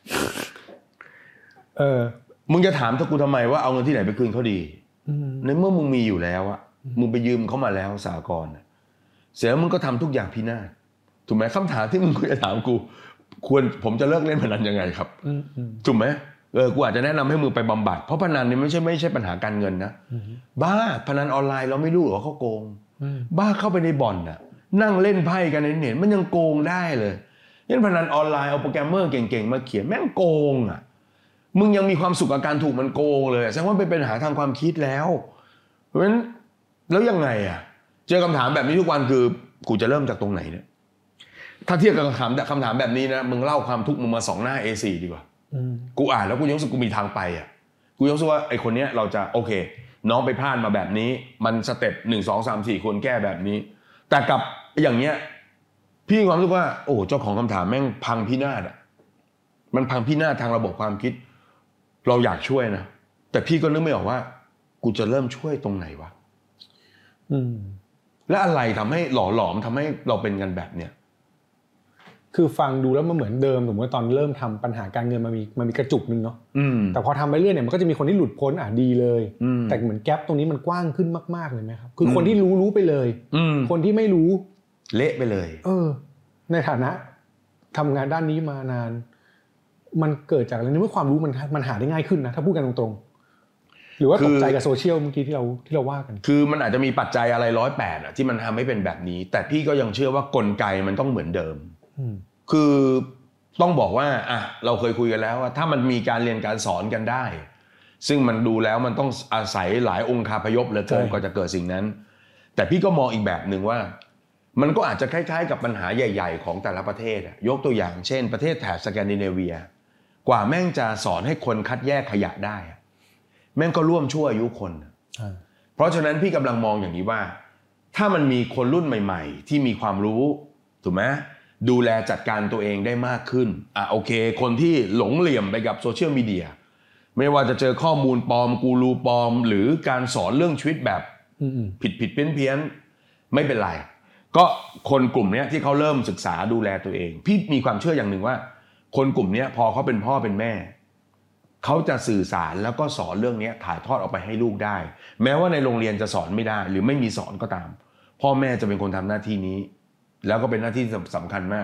เออมึงจะถามถ้ากูทำไมว่าเอาเงินที่ไหนไปคืนเขาดีในเมื่อมึงมีอยู่แล้วอะมึงไปยืมเขามาแล้วสหกรณ์เสร็จแล้วมึงก็ทำทุกอย่างพินาศถูกไหมคำถามที่มึงควรจะถามกูควรผมจะเลิกเล่นพนันยังไงครับถูกไหมเออกูอาจจะแนะนำให้มึงไปบำบัดเพราะพนันนี่ไม่ใช่ไม่ใช่ปัญหาการเงินนะบ้าพนันออนไลน์เราไม่รู้หรอเขาโกงบ้าเข้าไปในบ่อนน่ะนั่งเล่นไพ่กันในเน็ตมันยังโกงได้เลยเล่นพนันออนไลน์เอาโปรแกรมเมอร์เก่งๆมาเขียนแม่งโกงอ่ะมึงยังมีความสุขกับการถูกมันโกงเลยแสดงว่าเป็นปัญหาทางความคิดแล้วเพราะฉะนั้นแล้วยังไงอ่ะเจอคำถามแบบนี้ทุกวันคือกูจะเริ่มจากตรงไหนเนี่ยถ้าเทียบกับคำถามคำถามแบบนี้นะมึงเล่าความทุกข์มึงมาสองหน้า เอ โฟร์ ดีกว่ากูอ่านแล้วกูยังรู้สึกกูมีทางไปอ่ะกูยังรู้สึกว่าไอ้คนเนี้ยเราจะโอเคน้องไปพลาดมาแบบนี้มันสเต็ปหนึ่งสองสามสี่ควรแก้แบบนี้แต่กับอย่างเงี้ยพี่มีความรู้สึกว่าโอ้เจ้าของคำถามแม่งพังพินาศอ่ะมันพังพินาศทางระบบความคิดเราอยากช่วยนะแต่พี่ก็นึกไม่ออกว่ากูจะเริ่มช่วยตรงไหนวะอืมและอะไรทำให้หล่อหลอมทำให้เราเป็นกันแบบเนี้ยคือฟังดูแล้วมันเหมือนเดิมสมมติว่าตอนเริ่มทำปัญหาการเงินมันมีมันมีกระจุกนึงเนาะแต่พอทำไปเรื่อยเนี่ยมันก็จะมีคนที่หลุดพ้นอ่ะดีเลยแต่เหมือนแก๊ปตรงนี้มันกว้างขึ้นมากๆเลยไหมครับคือคนที่รู้รู้ไปเลยคนที่ไม่รู้เละไปเลยเออในฐานะทำงานด้านนี้มานานมันเกิดจากอะไรเมื่อความรู้มันมันหาได้ง่ายขึ้นนะถ้าพูดกันตรงๆหรือว่าตกใจกับโซเชียลเมื่อกี้ที่เราที่เราว่ากันคือมันอาจจะมีปัจจัยอะไรร้อยแปดอ่ะที่มันทำให้เป็นแบบนี้แต่พี่ก็ยังเชื่อว่ากลไกมันต้องเหมือนเดิมคือต้องบอกว่าอ่ะเราเคยคุยกันแล้วว่าถ้ามันมีการเรียนการสอนกันได้ซึ่งมันดูแล้วมันต้องอาศัยหลายองค์คาพยพเหลือเกินก็จะเกิดสิ่งนั้นแต่พี่ก็มองอีกแบบนึงว่ามันก็อาจจะคล้ายๆกับปัญหาใหญ่ๆของแต่ละประเทศยกตัวอย่างเช่นประเทศแถบสแกนดิเนเวียกว่าแม่งจะสอนให้คนคัดแยกขยะได้แม่งก็ร่วมชั่วอายุคนเพราะฉะนั้นพี่กำลังมองอย่างนี้ว่าถ้ามันมีคนรุ่นใหม่ๆที่มีความรู้ถูกไหมดูแลจัดการตัวเองได้มากขึ้นอ่ะโอเคคนที่หลงเหลี่ยมไปกับโซเชียลมีเดียไม่ว่าจะเจอข้อมูลปลอมกูรูปลอมหรือการสอนเรื่องชีวิตแบบผิดผิดเพี้ยนเพี้ยนไม่เป็นไรก็คนกลุ่มนี้ที่เขาเริ่มศึกษาดูแลตัวเองพี่มีความเชื่ออย่างหนึ่งว่าคนกลุ่มนี้พอเขาเป็นพ่อเป็นแม่เขาจะสื่อสารแล้วก็สอนเรื่องนี้ถ่ายทอดออกไปให้ลูกได้แม้ว่าในโรงเรียนจะสอนไม่ได้หรือไม่มีสอนก็ตามพ่อแม่จะเป็นคนทำหน้าที่นี้แล้วก็เป็นหน้าที่สำคัญมาก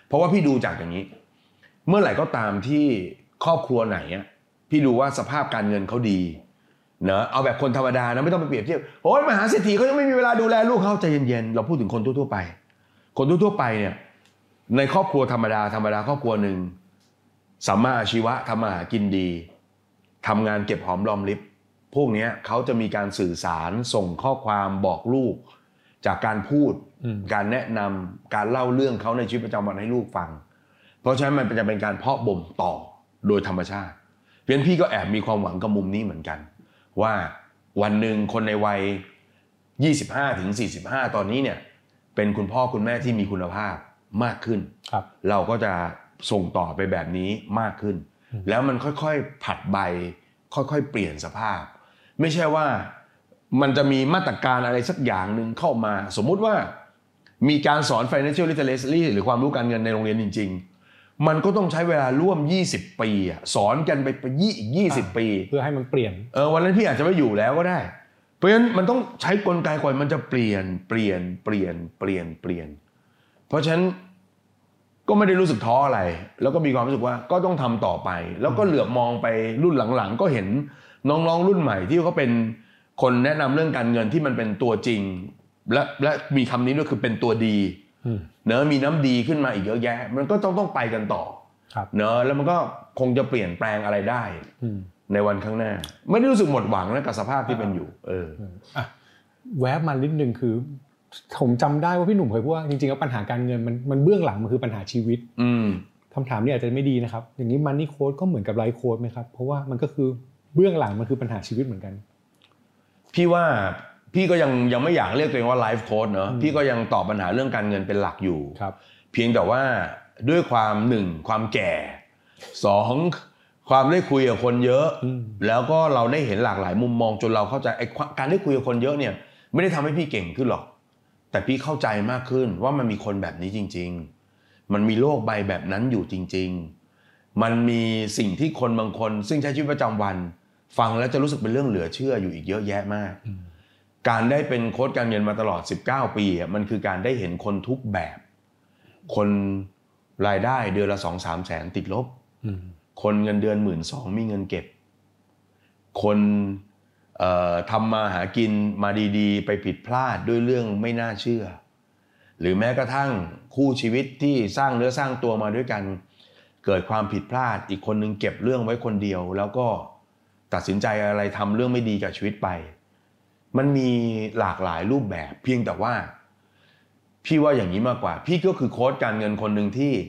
เพราะว่าพี่ดูจากอย่างนี้เมื่อไหร่ก็ตามที่ครอบครัวไหนอ่ะพี่ดูว่าสภาพการเงินเขาดีเนอะเอาแบบคนธรรมดานะไม่ต้องไปเปรียบเทียบโอ้ยมหาเศรษฐีเขายังไม่มีเวลาดูแลลูกเขาใจเย็นๆเราพูดถึงคนทั่วๆไปคนทั่วๆไปเนี่ยในครอบครัวธรรมดาธรรมดาครอบครัวหนึ่งสัมมาอาชีวะทำมาหากินดีทำงานเก็บหอมรอมริบพวกนี้เขาจะมีการสื่อสารส่งข้อความบอกลูกจากการพูดการแนะนำการเล่าเรื่องเขาในชีวิตประจำวันให้ลูกฟังเพราะฉะนั้นมันจะเป็นการเพาะบ่มต่อโดยธรรมชาติเพราะฉะนั้นพี่ก็แอบมีความหวังกับมุมนี้เหมือนกันว่าวันหนึ่งคนในวัยยี่สิบห้าถึงสี่สิบห้าตอนนี้เนี่ยเป็นคุณพ่อคุณแม่ที่มีคุณภาพมากขึ้นเราก็จะส่งต่อไปแบบนี้มากขึ้นแล้วมันค่อยๆผัดใบค่อยๆเปลี่ยนสภาพไม่ใช่ว่ามันจะมีมาตรการอะไรสักอย่างหนึ่งเข้ามาสมมุติว่ามีการสอน financial literacy หรือความรู้การเงินในโรงเรียนจริงๆมันก็ต้องใช้เวลาร่วมยี่สิบปีอ่ะสอนกันไปอีกยี่สิบปีเพื่อให้มันเปลี่ยนเออวันนั้นพี่อาจจะไม่อยู่แล้วก็ได้เพราะฉะนั้นมันต้องใช้กลไกก่อนมันจะเปลี่ยนเปลี่ยนเปลี่ยนเปลี่ยนเปลี่ยนเพราะฉะนั้นก็ไม่ได้รู้สึกท้ออะไรแล้วก็มีความรู้สึกว่าก็ต้องทำต่อไปแล้วก็เหลือบมองไปรุ่นหลังๆก็เห็นน้องๆรุ่นใหม่ที่เขาเป็นคนแนะนำเรื่องการเงินที่มันเป็นตัวจริงและและมีคำนี้ด้วยคือเป็นตัวดีเนอะมีน้ำดีขึ้นมาอีกเยอะแยะมันก็ต้องต้องไปกันต่อเนอะแล้วมันก็คงจะเปลี่ยนแปลงอะไรได้ในวันข้างหน้าไม่ได้รู้สึกหมดหวังนะกับสภาพที่เป็นอยู่เอออ่ะแวบมานิดนึงคือผมจำได้ว่าพี่หนุ่มเคยพูดว่าจริงๆแล้วปัญหาการเงินมันมันเบื้องหลังมันคือปัญหาชีวิตคำถามนี้อาจจะไม่ดีนะครับอย่างนี้มันนี่โค้ดก็เหมือนกับไลฟ์โค้ดไหมครับเพราะว่ามันก็คือเบื้องหลังมันคือปัญหาชีวิตเหมือนกันพี่ว่าพี่ก็ยังยังไม่อยากเรียกตัวเองว่าไลฟ์โค้ดเนอะพี่ก็ยังตอบปัญหาเรื่องการเงินเป็นหลักอยู่เพียงแต่ว่าด้วยความหนึ่งความแก่สองความได้คุยกับคนเยอะแล้วก็เราได้เห็นหลากหลายมุมมองจนเราเข้าใจไอ้การได้คุยกับคนเยอะเนี่ยไม่ได้ทำให้พี่เก่งขึ้นหรอกแต่พี่เข้าใจมากขึ้นว่ามันมีคนแบบนี้จริงๆมันมีโลกใบแบบนั้นอยู่จริงๆมันมีสิ่งที่คนบางคนซึ่งใช้ชีวิตประจำวันฟังแล้วจะรู้สึกเป็นเรื่องเหลือเชื่ออยู่อีกเยอะแยะมากการได้เป็นโค้ชการเงินมาตลอดสิบเก้าปีมันคือการได้เห็นคนทุกแบบคนรายได้เดือนละ สองถึงสาม แสนติดลบคนเงินเดือน หนึ่งหมื่นสองพัน มีเงินเก็บคนเอ่อทำมาหากินมาดีๆไปผิดพลาดด้วยเรื่องไม่น่าเชื่อหรือแม้กระทั่งคู่ชีวิตที่สร้างเนื้อสร้างตัวมาด้วยกันเกิดความผิดพลาดอีกคนนึงเก็บเรื่องไว้คนเดียวแล้วก็ตัดสินใจอะไรทำเรื่องไม่ดีกับชีวิตไปมันมีหลากหลายรูปแบบเพียงแต่ว่าพี่ว่าอย่างนี้มากกว่าพี่ก็คือโค้ชการเงินคนนึงที่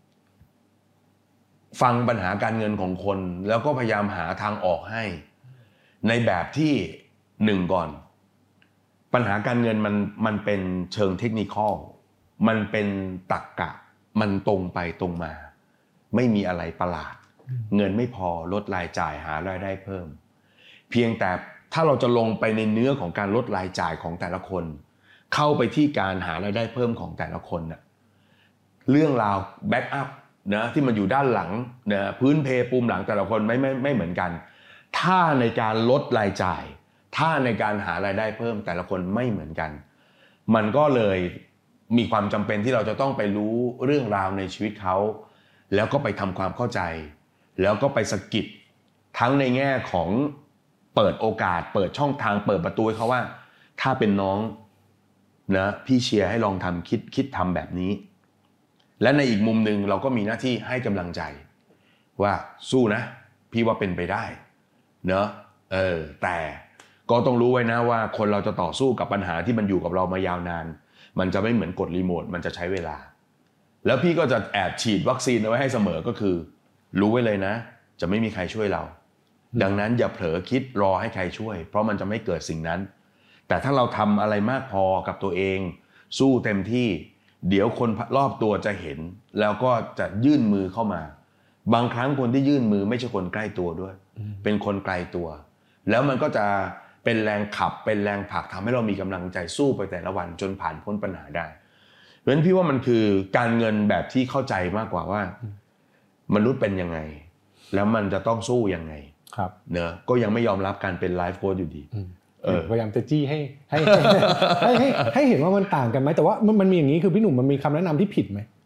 ฟังปัญหาการเงินของคนแล้วก็พยายามหาทางออกให้ในแบบที่หนึ่งก่อนปัญหาการเงินมันมันเป็นเชิงเทคนิคอลมันเป็นตรรกะมันตรงไปตรงมาไม่มีอะไรประหลาดเงินไม่พอลดรายจ่ายหารายได้เพิ่มเพียงแต่ถ้าเราจะลงไปในเนื้อของการลดรายจ่ายของแต่ละคนเข้าไปที่การหารายได้เพิ่มของแต่ละคนน่ะเรื่องราวแบ็กอัพนะที่มันอยู่ด้านหลังนะพื้นเพปูมหลังแต่ละคนไม่ไม่ไม่เหมือนกันถ้าในการลดรายจ่ายถ้าในการหารายได้เพิ่มแต่ละคนไม่เหมือนกันมันก็เลยมีความจำเป็นที่เราจะต้องไปรู้เรื่องราวในชีวิตเขาแล้วก็ไปทำความเข้าใจแล้วก็ไปสะกิดทั้งในแง่ของเปิดโอกาสเปิดช่องทางเปิดประตูให้เขาว่าถ้าเป็นน้องนะพี่เชียร์ให้ลองทำคิดคิดทำแบบนี้และในอีกมุมหนึ่งเราก็มีหน้าที่ให้กำลังใจว่าสู้นะพี่ว่าเป็นไปได้เนอะเออแต่ก็ต้องรู้ไว้นะว่าคนเราจะต่อสู้กับปัญหาที่มันอยู่กับเรามายาวนานมันจะไม่เหมือนกดรีโมทมันจะใช้เวลาแล้วพี่ก็จะแอบฉีดวัคซีนเอาไว้ให้เสมอก็คือรู้ไว้เลยนะจะไม่มีใครช่วยเราดังนั้นอย่าเผลอคิดรอให้ใครช่วยเพราะมันจะไม่เกิดสิ่งนั้นแต่ถ้าเราทำอะไรมากพอกับตัวเองสู้เต็มที่เดี๋ยวคนรอบตัวจะเห็นแล้วก็จะยื่นมือเข้ามาบางครั้งคนที่ยื่นมือไม่ใช่คนใกล้ตัวด้วยเป็นคนไกลตัวแล้วมันก็จะเป็นแรงขับเป็นแรงผลักทำให้เรามีกำลังใจสู้ไปแต่ละวันจนผ่านพ้นปัญหาได้เพราะฉะนั้นพี่ว่ามันคือการเงินแบบที่เข้าใจมากกว่าว่ามนุษย์เป็นยังไงแล้วมันจะต้องสู้ยังไงเนอะก็ยังไม่ยอมรับการเป็นไลฟ์โค้ชอยู่ดีพยายามจะจี้ให้ให้ให้ให้ให้เห็นว่ามันต่างกันไหมแต่ว่ามันมันมีอย่างนี้คือพี่หนุ่มมันมีคำแนะนำที่ผิดไหม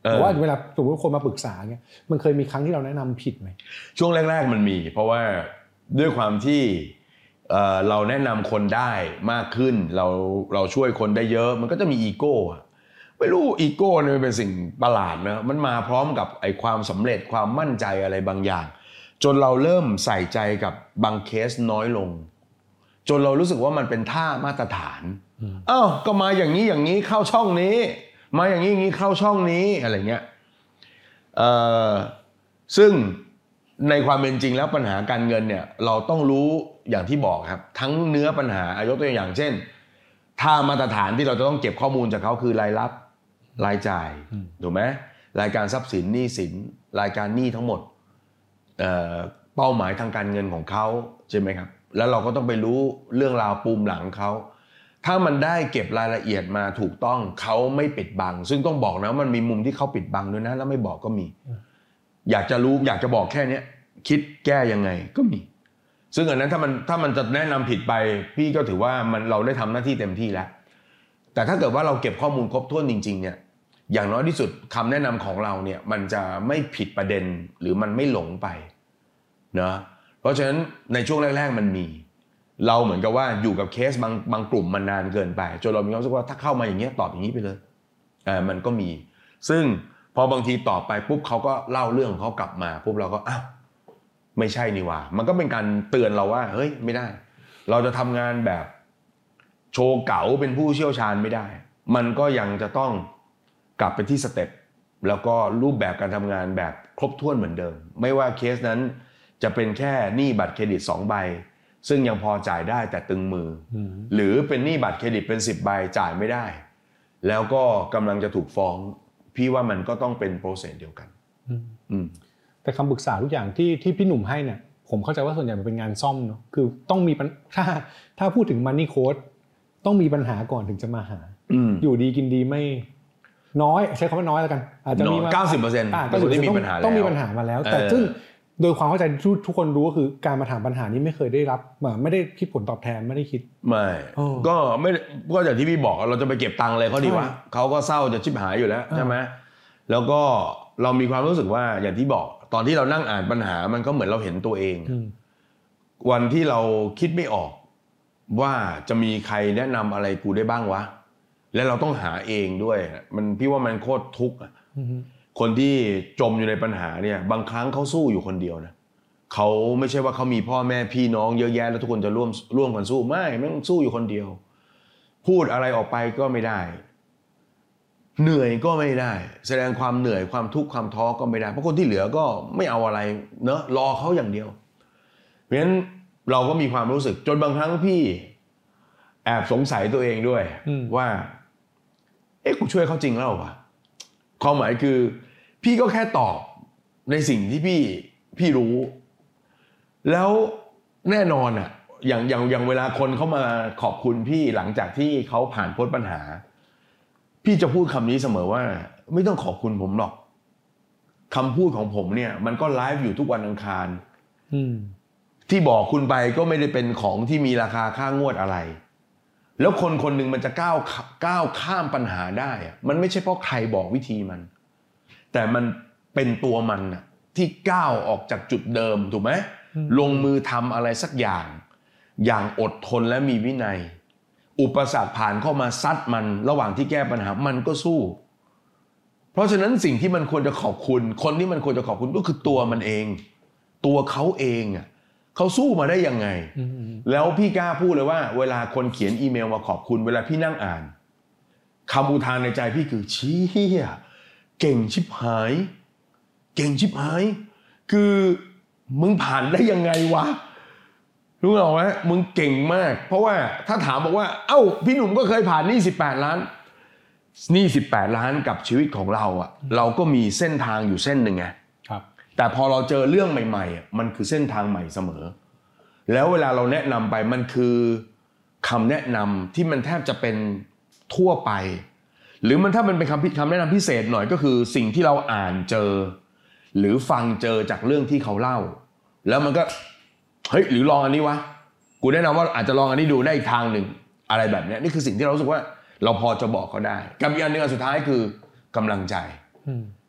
แต่ว่าเวลาสมมติคนมาปรึกษาเนี่ยมันเคยมีครั้งที่เราแนะนำผิดไหมช่วงแรกๆมันมีเพราะว่าด้วยความที่เอ่อเราแนะนำคนได้มากขึ้นเราเราช่วยคนได้เยอะมันก็จะมีอีโก้ไม่รู้อีโก้เนี่ยมันเป็นสิ่งประหลาดนะมันมาพร้อมกับไอ้ความสำเร็จความมั่นใจอะไรบางอย่างจนเราเริ่มใส่ใจกับบางเคสน้อยลงจนเรารู้สึกว่ามันเป็นท่ามาตรฐานอ้าวก็มาอย่างนี้อย่างนี้เข้าช่องนี้มาอย่างนี้อย่างนี้เข้าช่องนี้อะไรเงี้ยเอ่อซึ่งในความเป็นจริงแล้วปัญหาการเงินเนี่ยเราต้องรู้อย่างที่บอกครับทั้งเนื้อปัญหายกตัวอย่างเช่นท่ามาตรฐานที่เราจะต้องเก็บข้อมูลจากเขาคือรายรับรายจ่ายถูกไหมรายการทรัพย์สินหนี้สินรายการหนี้ทั้งหมดเอ่อเป้าหมายทางการเงินของเขาใช่ไหมครับแล้วเราก็ต้องไปรู้เรื่องราวปูมหลังเขาถ้ามันได้เก็บรายละเอียดมาถูกต้องเขาไม่ปิดบังซึ่งต้องบอกนะมันมีมุมที่เขาปิดบังด้วยนะแล้วไม่บอกก็มีอยากจะรู้อยากจะบอกแค่นี้คิดแก้ยังไงก็มีซึ่งอันนั้นถ้ามันถ้ามันจะแนะนำผิดไปพี่ก็ถือว่ามันเราได้ทำหน้าที่เต็มที่แล้วแต่ถ้าเกิดว่าเราเก็บข้อมูลครบถ้วนจริงๆเนี่ยอย่างน้อยที่สุดคำแนะนำของเราเนี่ยมันจะไม่ผิดประเด็นหรือมันไม่หลงไปนะเพราะฉะนั้นในช่วงแรกๆมันมีเราเหมือนกับว่าอยู่กับเคสบางบางกลุ่มมันนานเกินไปจนเรามีความรู้สึกว่าถ้าเข้ามาอย่างเงี้ยตอบอย่างนี้ไปเลยอ่ามันก็มีซึ่งพอบางทีตอบไปปุ๊บเขาก็เล่าเรื่องของเขากลับมาปุ๊บเราก็อ้าวไม่ใช่นี่ว่ามันก็เป็นการเตือนเราว่าเฮ้ยไม่ได้เราจะทำงานแบบโชว์เก๋าเป็นผู้เชี่ยวชาญไม่ได้มันก็ยังจะต้องกลับไปที่สเต็ปแล้วก็รูปแบบการทำงานแบบครบถ้วนเหมือนเดิมไม่ว่าเคสนั้นจะเป็นแค่หนี้บัตรเครดิตสองใบซึ่งยังพอจ่ายได้แต่ตึงมือหรือเป็นหนี้บัตรเครดิตเป็นสิบใบจ่ายไม่ได้แล้วก็กำลังจะถูกฟ้องพี่ว่ามันก็ต้องเป็นโปรเซสเดียวกันแต่คำปรึกษาทุกอย่างที่ที่พี่หนุ่มให้เนี่ยผมเข้าใจว่าส่วนใหญ่มันเป็นงานซ่อมเนาะคือต้องมีถ้าถ้าพูดถึง Money Coach ต้องมีปัญหาก่อนถึงจะมาหาอยู่ดีกินดีไม่น้อยใช้คำว่าน้อยแล้วกันอาจจะมีมาเก้าสิบเปอร์เซ็นต์ก็จะมีปัญหาต้องมีปัญหามาแล้วแต่ซึ่งโดยความเข้าใจทุกทุกคนรู้ก็คือการมาถามปัญหานี้ไม่เคยได้รับไม่ได้คิดผลตอบแทนไม่ได้คิดไม่ก็ไม่ก็อย่างที่พี่บอกเราจะไปเก็บตังค์อะไรเขาดีวะเขาก็เศร้าจะชิบหายอยู่แล้วใช่ไหมแล้วก็เรามีความรู้สึกว่าอย่างที่บอกตอนที่เรานั่งอ่านปัญหามันก็เหมือนเราเห็นตัวเองวันที่เราคิดไม่ออกว่าจะมีใครแนะนำอะไรกูได้บ้างวะและเราต้องหาเองด้วยมันพี่ว่ามันโคตรทุกข์คนที่จมอยู่ในปัญหาเนี่ยบางครั้งเขาสู้อยู่คนเดียวนะเขาไม่ใช่ว่าเขามีพ่อแม่พี่น้องเยอะแยะแล้วทุกคนจะร่วมร่วมกันสู้ไม่แม่งสู้อยู่คนเดียวพูดอะไรออกไปก็ไม่ได้เหนื่อยก็ไม่ได้แสดงความเหนื่อยความทุกข์ความท้อก็ไม่ได้เพราะคนที่เหลือก็ไม่เอาอะไรเนอะรอเขาอย่างเดียวเพราะฉะนั้นเราก็มีความรู้สึกจนบางครั้งพี่แอบสงสัยตัวเองด้วยว่าเอ๊ะกูช่วยเขาจริงแล้ววะความหมายคือพี่ก็แค่ตอบในสิ่งที่พี่พี่รู้แล้วแน่นอนอ่ะอย่างอย่างอย่างเวลาคนเขามาขอบคุณพี่หลังจากที่เขาผ่านพ้นปัญหาพี่จะพูดคำนี้เสมอว่าไม่ต้องขอบคุณผมหรอกคำพูดของผมเนี่ยมันก็ไลฟ์อยู่ทุกวันอังคารที่บอกคุณไปก็ไม่ได้เป็นของที่มีราคาค่างวดอะไรแล้วคนคนหนึ่งมันจะก้าวก้าวข้ามปัญหาได้มันไม่ใช่เพราะใครบอกวิธีมันแต่มันเป็นตัวมันน่ะที่ก้าวออกจากจุดเดิมถูกไหมลงมือทำอะไรสักอย่างอย่างอดทนและมีวินัยอุปสรรคผ่านเข้ามาซัดมันระหว่างที่แก้ปัญหามันก็สู้เพราะฉะนั้นสิ่งที่มันควรจะขอบคุณคนที่มันควรจะขอบคุณก็คือตัวมันเองตัวเขาเองอ่ะเขาสู้มาได้ยังไงแล้วพี่กล้าพูดเลยว่าเวลาคนเขียนอีเมลมาขอบคุณเวลาพี่นั่งอ่านคำอุทานในใจพี่คือเชี่ยเก่งชิบหายเก่งชิบหายคือมึงผ่านได้ยังไงวะรู้หรอไหมมึงเก่งมากเพราะว่าถ้าถามบอกว่าเอ้าพี่หนุ่มก็เคยผ่านหนี้สิบแปดล้านหนี้สิบแปดล้านกับชีวิตของเราอ่ะเราก็มีเส้นทางอยู่เส้นหนึ่งไงครับแต่พอเราเจอเรื่องใหม่ๆอ่ะมันคือเส้นทางใหม่เสมอแล้วเวลาเราแนะนำไปมันคือคำแนะนำที่มันแทบจะเป็นทั่วไปหรือมันถ้ามันเป็นคำคำแนะนำพิเศษหน่อยก็คือสิ่งที่เราอ่านเจอหรือฟังเจอจากเรื่องที่เขาเล่าแล้วมันก็เฮ้ยหรือลองอันนี้วะกูแนะนำว่าอาจจะลองอันนี้ดูได้อีกทางหนึ่งอะไรแบบนี้นี่คือสิ่งที่เรารู้สึกว่าเราพอจะบอกเขาได้กับอีกอันหนึ่งอันสุดท้ายคือกำลังใจ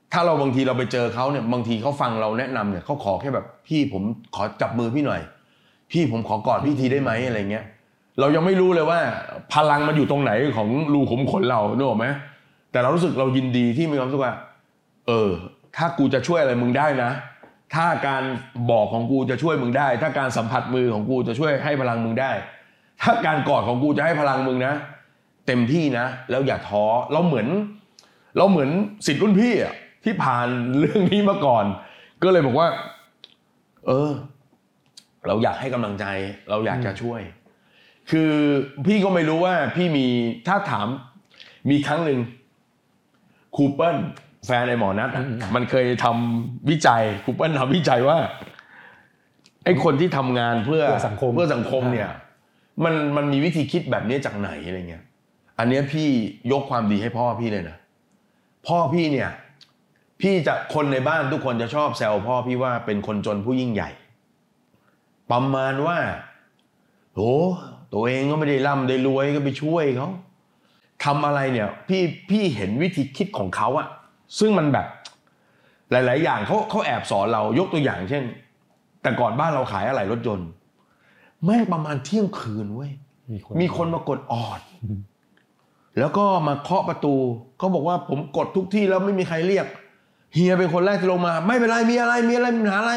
ถ้าเราบางทีเราไปเจอเขาเนี่ยบางทีเขาฟังเราแนะนำเนี่ยเขาขอแค่แบบพี่ผมขอจับมือพี่หน่อยพี่ผมขอกอดพี่ทีได้ไหมอะไรเงี้ยเรายังไม่รู้เลยว่าพลังมันอยู่ตรงไหนของรูขุมขนเรานึกออกไหมแต่เรารู้สึกเรายินดีที่มีความรู้สึกว่าเออถ้ากูจะช่วยอะไรมึงได้นะถ้าการบอกของกูจะช่วยมึงได้ถ้าการสัมผัสมือของกูจะช่วยให้พลังมึงได้ถ้าการกอดของกูจะให้พลังมึงนะเต็มที่นะแล้วอย่าท้อเราเหมือนเราเหมือนศิษย์รุ่นพี่อ่ะที่ผ่านเรื่องนี้มาก่อนก็เลยบอกว่าเออเราอยากให้กำลังใจเราอยากจะช่วยคือพี่ก็ไม่รู้ว่าพี่มีถ้าถามมีครั้งหนึ่งครูเปิ้ลแฟนไอ้หมอนัทมันเคยทำวิจัยครูเปิ้ลทำวิจัยว่าไอ้คนที่ทำงานเพื่อสังคมเพื่อสังคมเนี่ยมันมันมีวิธีคิดแบบนี้จากไหนอะไรเงี้ยอันนี้พี่ยกความดีให้พ่อพี่เลยนะพ่อพี่เนี่ยพี่จะคนในบ้านทุกคนจะชอบแซวพ่อพี่ว่าเป็นคนจนผู้ยิ่งใหญ่ประมาณว่าโหตัวเองก็ไม่ได้ร่ำได้รวยก็ไปช่วยเขาทำอะไรเนี่ยพี่พี่เห็นวิธีคิดของเขาอะซึ่งมันแบบหลายๆอย่างเขาเขาแอบสอนเรายกตัวอย่างเช่นแต่ก่อนบ้านเราขายอะไรรถยนต์แม่งประมาณเที่ยงคืนเว้ยมีคนมากดออดแล้วก็มาเคาะประตูเขาบอกว่าผมกดทุกที่แล้วไม่มีใครเรียกเฮียเป็นคนแรกที่ลงมาไม่เป็นไรมีอะไรมีอะไรมีปัญหาอะไร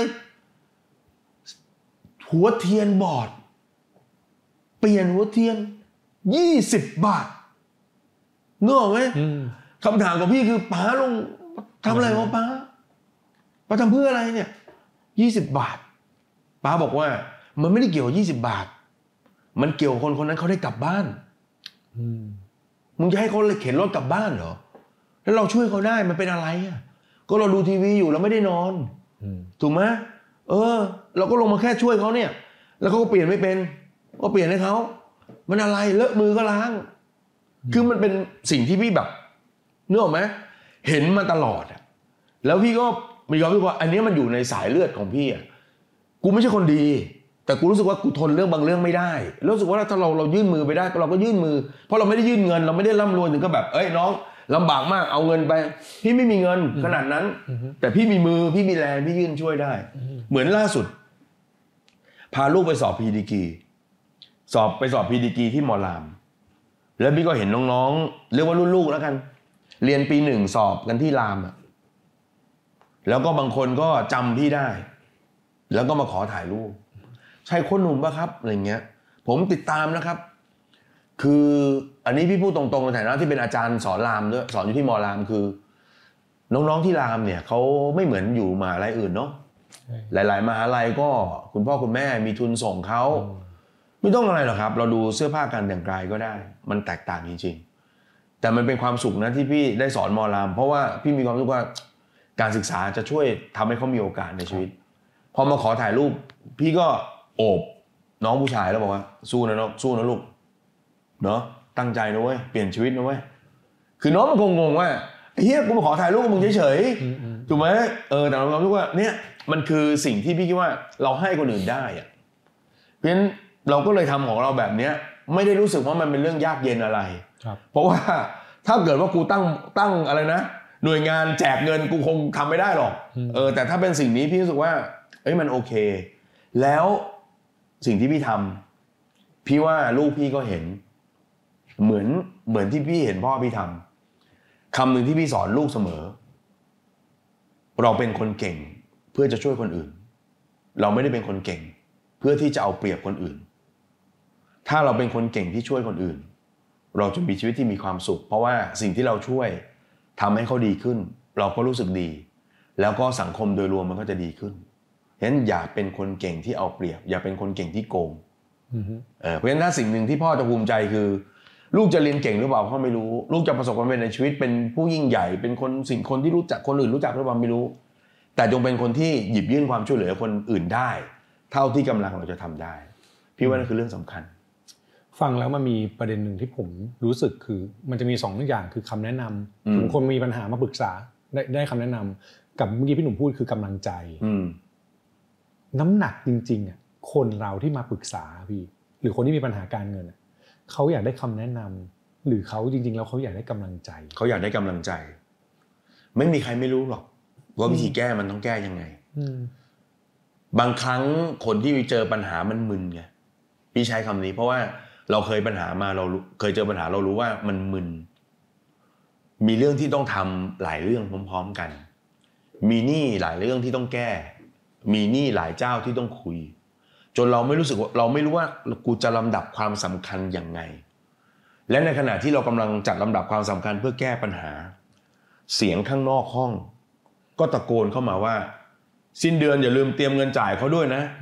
หัวเทียนบอดเปลี่ยนหัวเทียนยี่สิบบาทนึกออกไหมคำถามของพี่คือป๋าลงทำอะไรวะป๋าป๋าทำเพื่ออะไรเนี่ยยี่สิบบาทป๋าบอกว่ามันไม่ได้เกี่ยวกับยี่สิบบาทมันเกี่ยวกับคนคนนั้นเขาได้กลับบ้านมึงจะให้เขาเข็นรถกลับบ้านเหรอแล้วเราช่วยเขาได้มันเป็นอะไรอ่ะก็เราดูทีวีอยู่เราไม่ได้นอนถูกไหมเออเราก็ลงมาแค่ช่วยเขาเนี่ยแล้วเขาก็เปลี่ยนไม่เป็นก็เปลี่ยนให้เขามันอะไรเลอะมือก็ล้างคือมันเป็นสิ่งที่พี่แบบนึกออกไหมเห็นมาตลอดอ่ะแล้วพี่ก็มีความรู้สึกว่าอันนี้มันอยู่ในสายเลือดของพี่อ่ะกูไม่ใช่คนดีแต่กูรู้สึกว่ากูทนเรื่องบางเรื่องไม่ได้รู้สึกว่าถ้าเราเรายื่นมือไปได้เราก็ยื่นมือเพราะเราไม่ได้ยื่นเงินเราไม่ได้ร่ำรวยถึงก็แบบเอ้ยน้องลำบากมากเอาเงินไปพี่ไม่มีเงินขนาดนั้นแต่พี่มีมือพี่มีแรงพี่ยื่นช่วยได้เหมือนล่าสุดพาลูกไปสอบพีดีกีสอบไปสอบพีดีกีที่มอรามแล้วพี่ก็เห็นน้องๆเรียกว่ารุ่นลูกแล้วกันเรียนปีหนึ่งสอบกันที่รามอ่ะแล้วก็บางคนก็จำพี่ได้แล้วก็มาขอถ่ายรูปใช่คนหนุ่มป่ะครับอะไรเงี้ยผมติดตามนะครับคืออันนี้พี่พูดตรงๆในฐานะที่เป็นอาจารย์สอนรามด้วยสอนอยู่ที่มอรามคือน้องๆที่รามเนี่ยเขาไม่เหมือนอยู่มหาลัยอื่นเนาะหลายๆมหาลัยก็คุณพ่อคุณแม่มีทุนส่งเขาไม่ต้องอะไรหรอกครับเราดูเสื้อผ้าการแต่งกายก็ได้มันแตกต่างจริงๆแต่มันเป็นความสุขนะที่พี่ได้สอนมอรามเพราะว่าพี่มีความรู้สึกว่าการศึกษาจะช่วยทำให้เขามีโอกาสในชีวิตพอมาขอถ่ายรูปพี่ก็โอบน้องผู้ชายแล้วบอกว่าสู้นะน้องสู้นะลูกเนาะตั้งใจนะเว้ยเปลี่ยนชีวิตนะเว้ยคือน้องมันคงงงว่าเฮียกูมาขอถ่ายรูปกับมึงเฉยๆถูกไหมเออแต่เราคิดว่าเนี่ยมันคือสิ่งที่พี่คิดว่าเราให้คนอื่นได้อะเพราะฉะนั้นเราก็เลยทำของเราแบบนี้ไม่ได้รู้สึกว่ามันเป็นเรื่องยากเย็นอะไรเพราะว่าถ้าเกิดว่ากูตั้งตั้งอะไรนะหน่วยงานแจกเงินกูคงทำไม่ได้หรอกเออแต่ถ้าเป็นสิ่งนี้พี่รู้สึกว่าเอ้ยมันโอเคแล้วสิ่งที่พี่ทำพี่ว่าลูกพี่ก็เห็นเหมือนเหมือนที่พี่เห็นพ่อพี่ทำคำหนึ่งที่พี่สอนลูกเสมอเราเป็นคนเก่งเพื่อจะช่วยคนอื่นเราไม่ได้เป็นคนเก่งเพื่อที่จะเอาเปรียบคนอื่นถ้าเราเป็นคนเก่งที่ช่วยคนอื่นเราจะมีชีวิตที่มีความสุขเพราะว่าสิ่งที่เราช่วยทำให้เขาดีขึ้นเราก็รู้สึกดีแล้วก็สังคมโดยรวมมันก็จะดีขึ้นเพราะฉะนั้นอย่าเป็นคนเก่งที่เอาเปรียบอย่าเป็นคนเก่งที่โกงเออเพราะฉะนั้นถ้าสิ่งหนึ่งที่พ่อจะภูมิใจคือลูกจะเรียนเก่งหรือเปล่าพ่อไม่รู้ลูกจะประสบความสำเร็จในชีวิตเป็นผู้ยิ่งใหญ่เป็นคนสิ่งคนที่รู้จักคนอื่นรู้จักหรือเปล่าไม่รู้แต่จงเป็นคนที่หยิบยื่นความช่วยเหลือคนอื่นได้เท่าที่กำลังเราจะทำได้พี่ว่านั่นคือเรื่องสำคัญฟังแล้วมันมีประเด็นหนึ่งที่ผมรู้สึกคือมันจะมีสองอย่างคือคำแนะนำถึงคนมีปัญหามาปรึกษาได้ได้คำแนะนำกับเมื่อกี้พี่หนุ่มพูดคือกำลังใจน้ำหนักจริงๆอ่ะคนเราที่มาปรึกษาพี่หรือคนที่มีปัญหาการเงินเขาอยากได้คำแนะนำหรือเขาจริงๆแล้วเขาอยากได้กำลังใจเขาอยากได้กำลังใจไม่มีใครไม่รู้หรอกว่าวิธีแก้มันต้องแก้ยังไงบางครั้งคนที่เจอปัญหามันมึนไงพี่ใช้คำนี้เพราะว่าเราเคยปัญหามาเราเคยเจอปัญหาเรารู้ว่ามันมึนมีเรื่องที่ต้องทำหลายเรื่องพร้อมๆกันมีหนี้หลายเรื่องที่ต้องแก้มีหนี้หลายเจ้าที่ต้องคุยจนเราไม่รู้สึกว่าเราไม่รู้ว่ากูจะลำดับความสำคัญยังไงและในขณะที่เรากำลังจัดลำดับความสำคัญเพื่อแก้ปัญหาเสียงข้างนอกห้องก็ตะโกนเข้ามาว่าสิ้นเดือนอย่าลืมเตรียมเงินจ่ายเขาด้วยนะ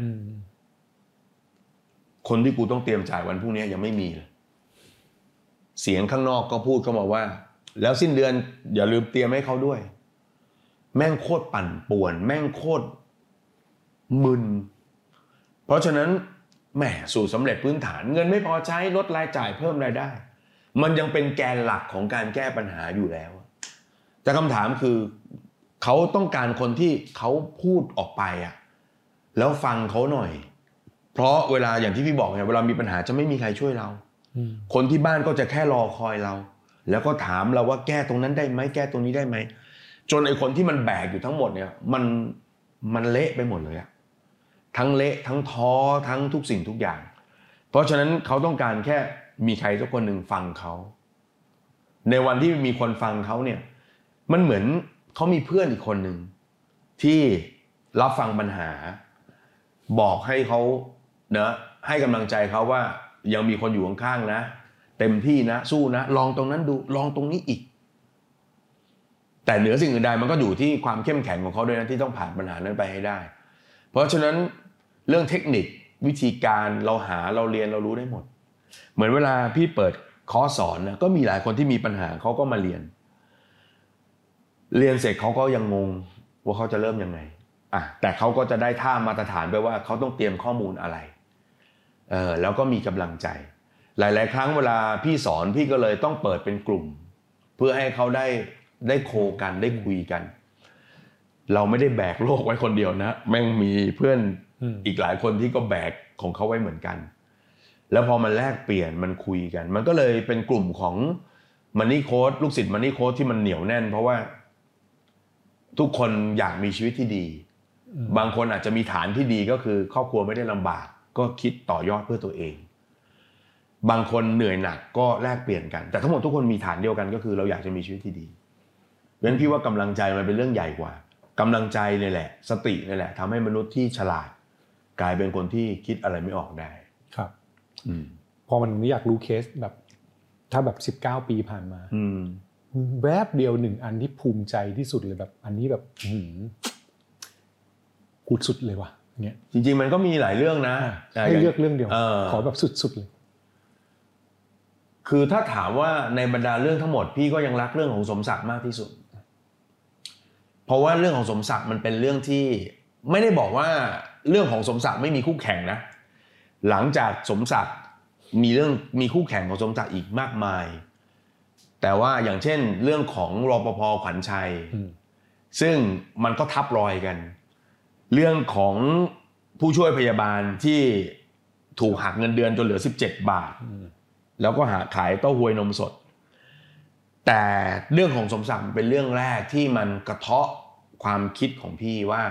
คนที่กูต้องเตรียมจ่ายวันพรุ่งนี้ยังไม่มีเลยเสียงข้างนอกก็พูดเข้ามาว่าแล้วสิ้นเดือนอย่าลืมเตรียมให้เขาด้วยแม่งโคตรปั่นป่วนแม่งโคตรมึนเพราะฉะนั้นแหมสูตรสำเร็จพื้นฐานเงินไม่พอใช้ลดรายจ่ายเพิ่มรายได้มันยังเป็นแกนหลักของการแก้ปัญหาอยู่แล้วแต่คำถามคือเขาต้องการคนที่เขาพูดออกไปอ่ะแล้วฟังเขาหน่อยเพราะเวลาอย่างที่พี่บอกไงเวลามีปัญหาจะไม่มีใครช่วยเราคนที่บ้านก็จะแค่รอคอยเราแล้วก็ถามเราว่าแก้ตรงนั้นได้ไหมแก้ตรงนี้ได้ไหมจนไอ้คนที่มันแบกอยู่ทั้งหมดเนี่ยมันมันเละไปหมดเลยอะทั้งเละทั้งท้อทั้งทุกสิ่งทุกอย่างเพราะฉะนั้นเขาต้องการแค่มีใครสักคนหนึ่งฟังเขาในวันที่มีคนฟังเขาเนี่ยมันเหมือนเขามีเพื่อนอีกคนหนึ่งที่รับฟังปัญหาบอกให้เขาเนอะให้กำลังใจเขาว่ายังมีคนอยู่ข้างๆนะเต็มที่นะสู้นะลองตรงนั้นดูลองตรงนี้อีกแต่เหนือสิ่งอื่นใดมันก็อยู่ที่ความเข้มแข็งของเขาด้วยนะที่ต้องผ่านปัญหานั้นไปให้ได้เพราะฉะนั้นเรื่องเทคนิควิธีการเราหาเราเรียนเรารู้ได้หมดเหมือนเวลาพี่เปิดคอร์สสอนนะก็มีหลายคนที่มีปัญหาเขาก็มาเรียนเรียนเสร็จเขาก็ยังงงว่าเขาจะเริ่มยังไงอ่ะแต่เขาก็จะได้ท่ามาตรฐานไปว่าเขาต้องเตรียมข้อมูลอะไรเออแล้วก็มีกำลังใจหลายๆครั้งเวลาพี่สอนพี่ก็เลยต้องเปิดเป็นกลุ่มเพื่อให้เขาได้ได้โคกันได้คุยกันเราไม่ได้แบกโลกไว้คนเดียวนะแม่งมีเพื่อนอีกหลายคนที่ก็แบกของเขาไว้เหมือนกันแล้วพอมันแลกเปลี่ยนมันคุยกันมันก็เลยเป็นกลุ่มของMoney Coachลูกศิษย์Money Coachที่มันเหนียวแน่นเพราะว่าทุกคนอยากมีชีวิตที่ดีบางคนอาจจะมีฐานที่ดีก็คือครอบครัวไม่ได้ลำบากก็คิดต่อยอดเพื่อตัวเองบางคนเหนื่อยหนักก็แลกเปลี่ยนกันแต่ทั้งหมดทุกคนมีฐานเดียวกันก็คือเราอยากจะมีชีวิตที่ดีเพราะฉะนั้นพี่ว่ากำลังใจมันเป็นเรื่องใหญ่กว่ากำลังใจนี่แหละสตินี่แหละทำให้มนุษย์ที่ฉลาดกลายเป็นคนที่คิดอะไรไม่ออกได้ครับพอมันอยากรู้เคสแบบถ้าแบบสิบเก้าปีผ่านมาแวบเดียวหนึ่งอันที่ภูมิใจที่สุดเลยแบบอันนี้แบบหืมกูสุดเลยว่ะเงี้ยจริงๆมันก็มีหลายเรื่องนะให้เลือกเรื่องเดียวขอแบบสุดๆเลยคือถ้าถามว่าในบรรดาเรื่องทั้งหมดพี่ก็ยังรักเรื่องของสมศักดิ์มากที่สุดเพราะว่าเรื่องของสมศักดิ์มันเป็นเรื่องที่ไม่ได้บอกว่าเรื่องของสมศักดิ์ไม่มีคู่แข่งนะหลังจากสมศักดิ์มีเรื่องมีคู่แข่งของสมศักดิ์อีกมากมายแต่ว่าอย่างเช่นเรื่องของรปภ.ขวัญชัยซึ่งมันก็ทับรอยกันเรื่องของผู้ช่วยพยาบาลที่ถูกหักเงินเดือนจนเหลือสิบเจ็ดบาทแล้วก็หาขายเต้าหวยนมสดแต่เรื่องของสมศักดิ์เป็นเรื่องแรกที่มันกระเทาะความคิดของพี่ว่า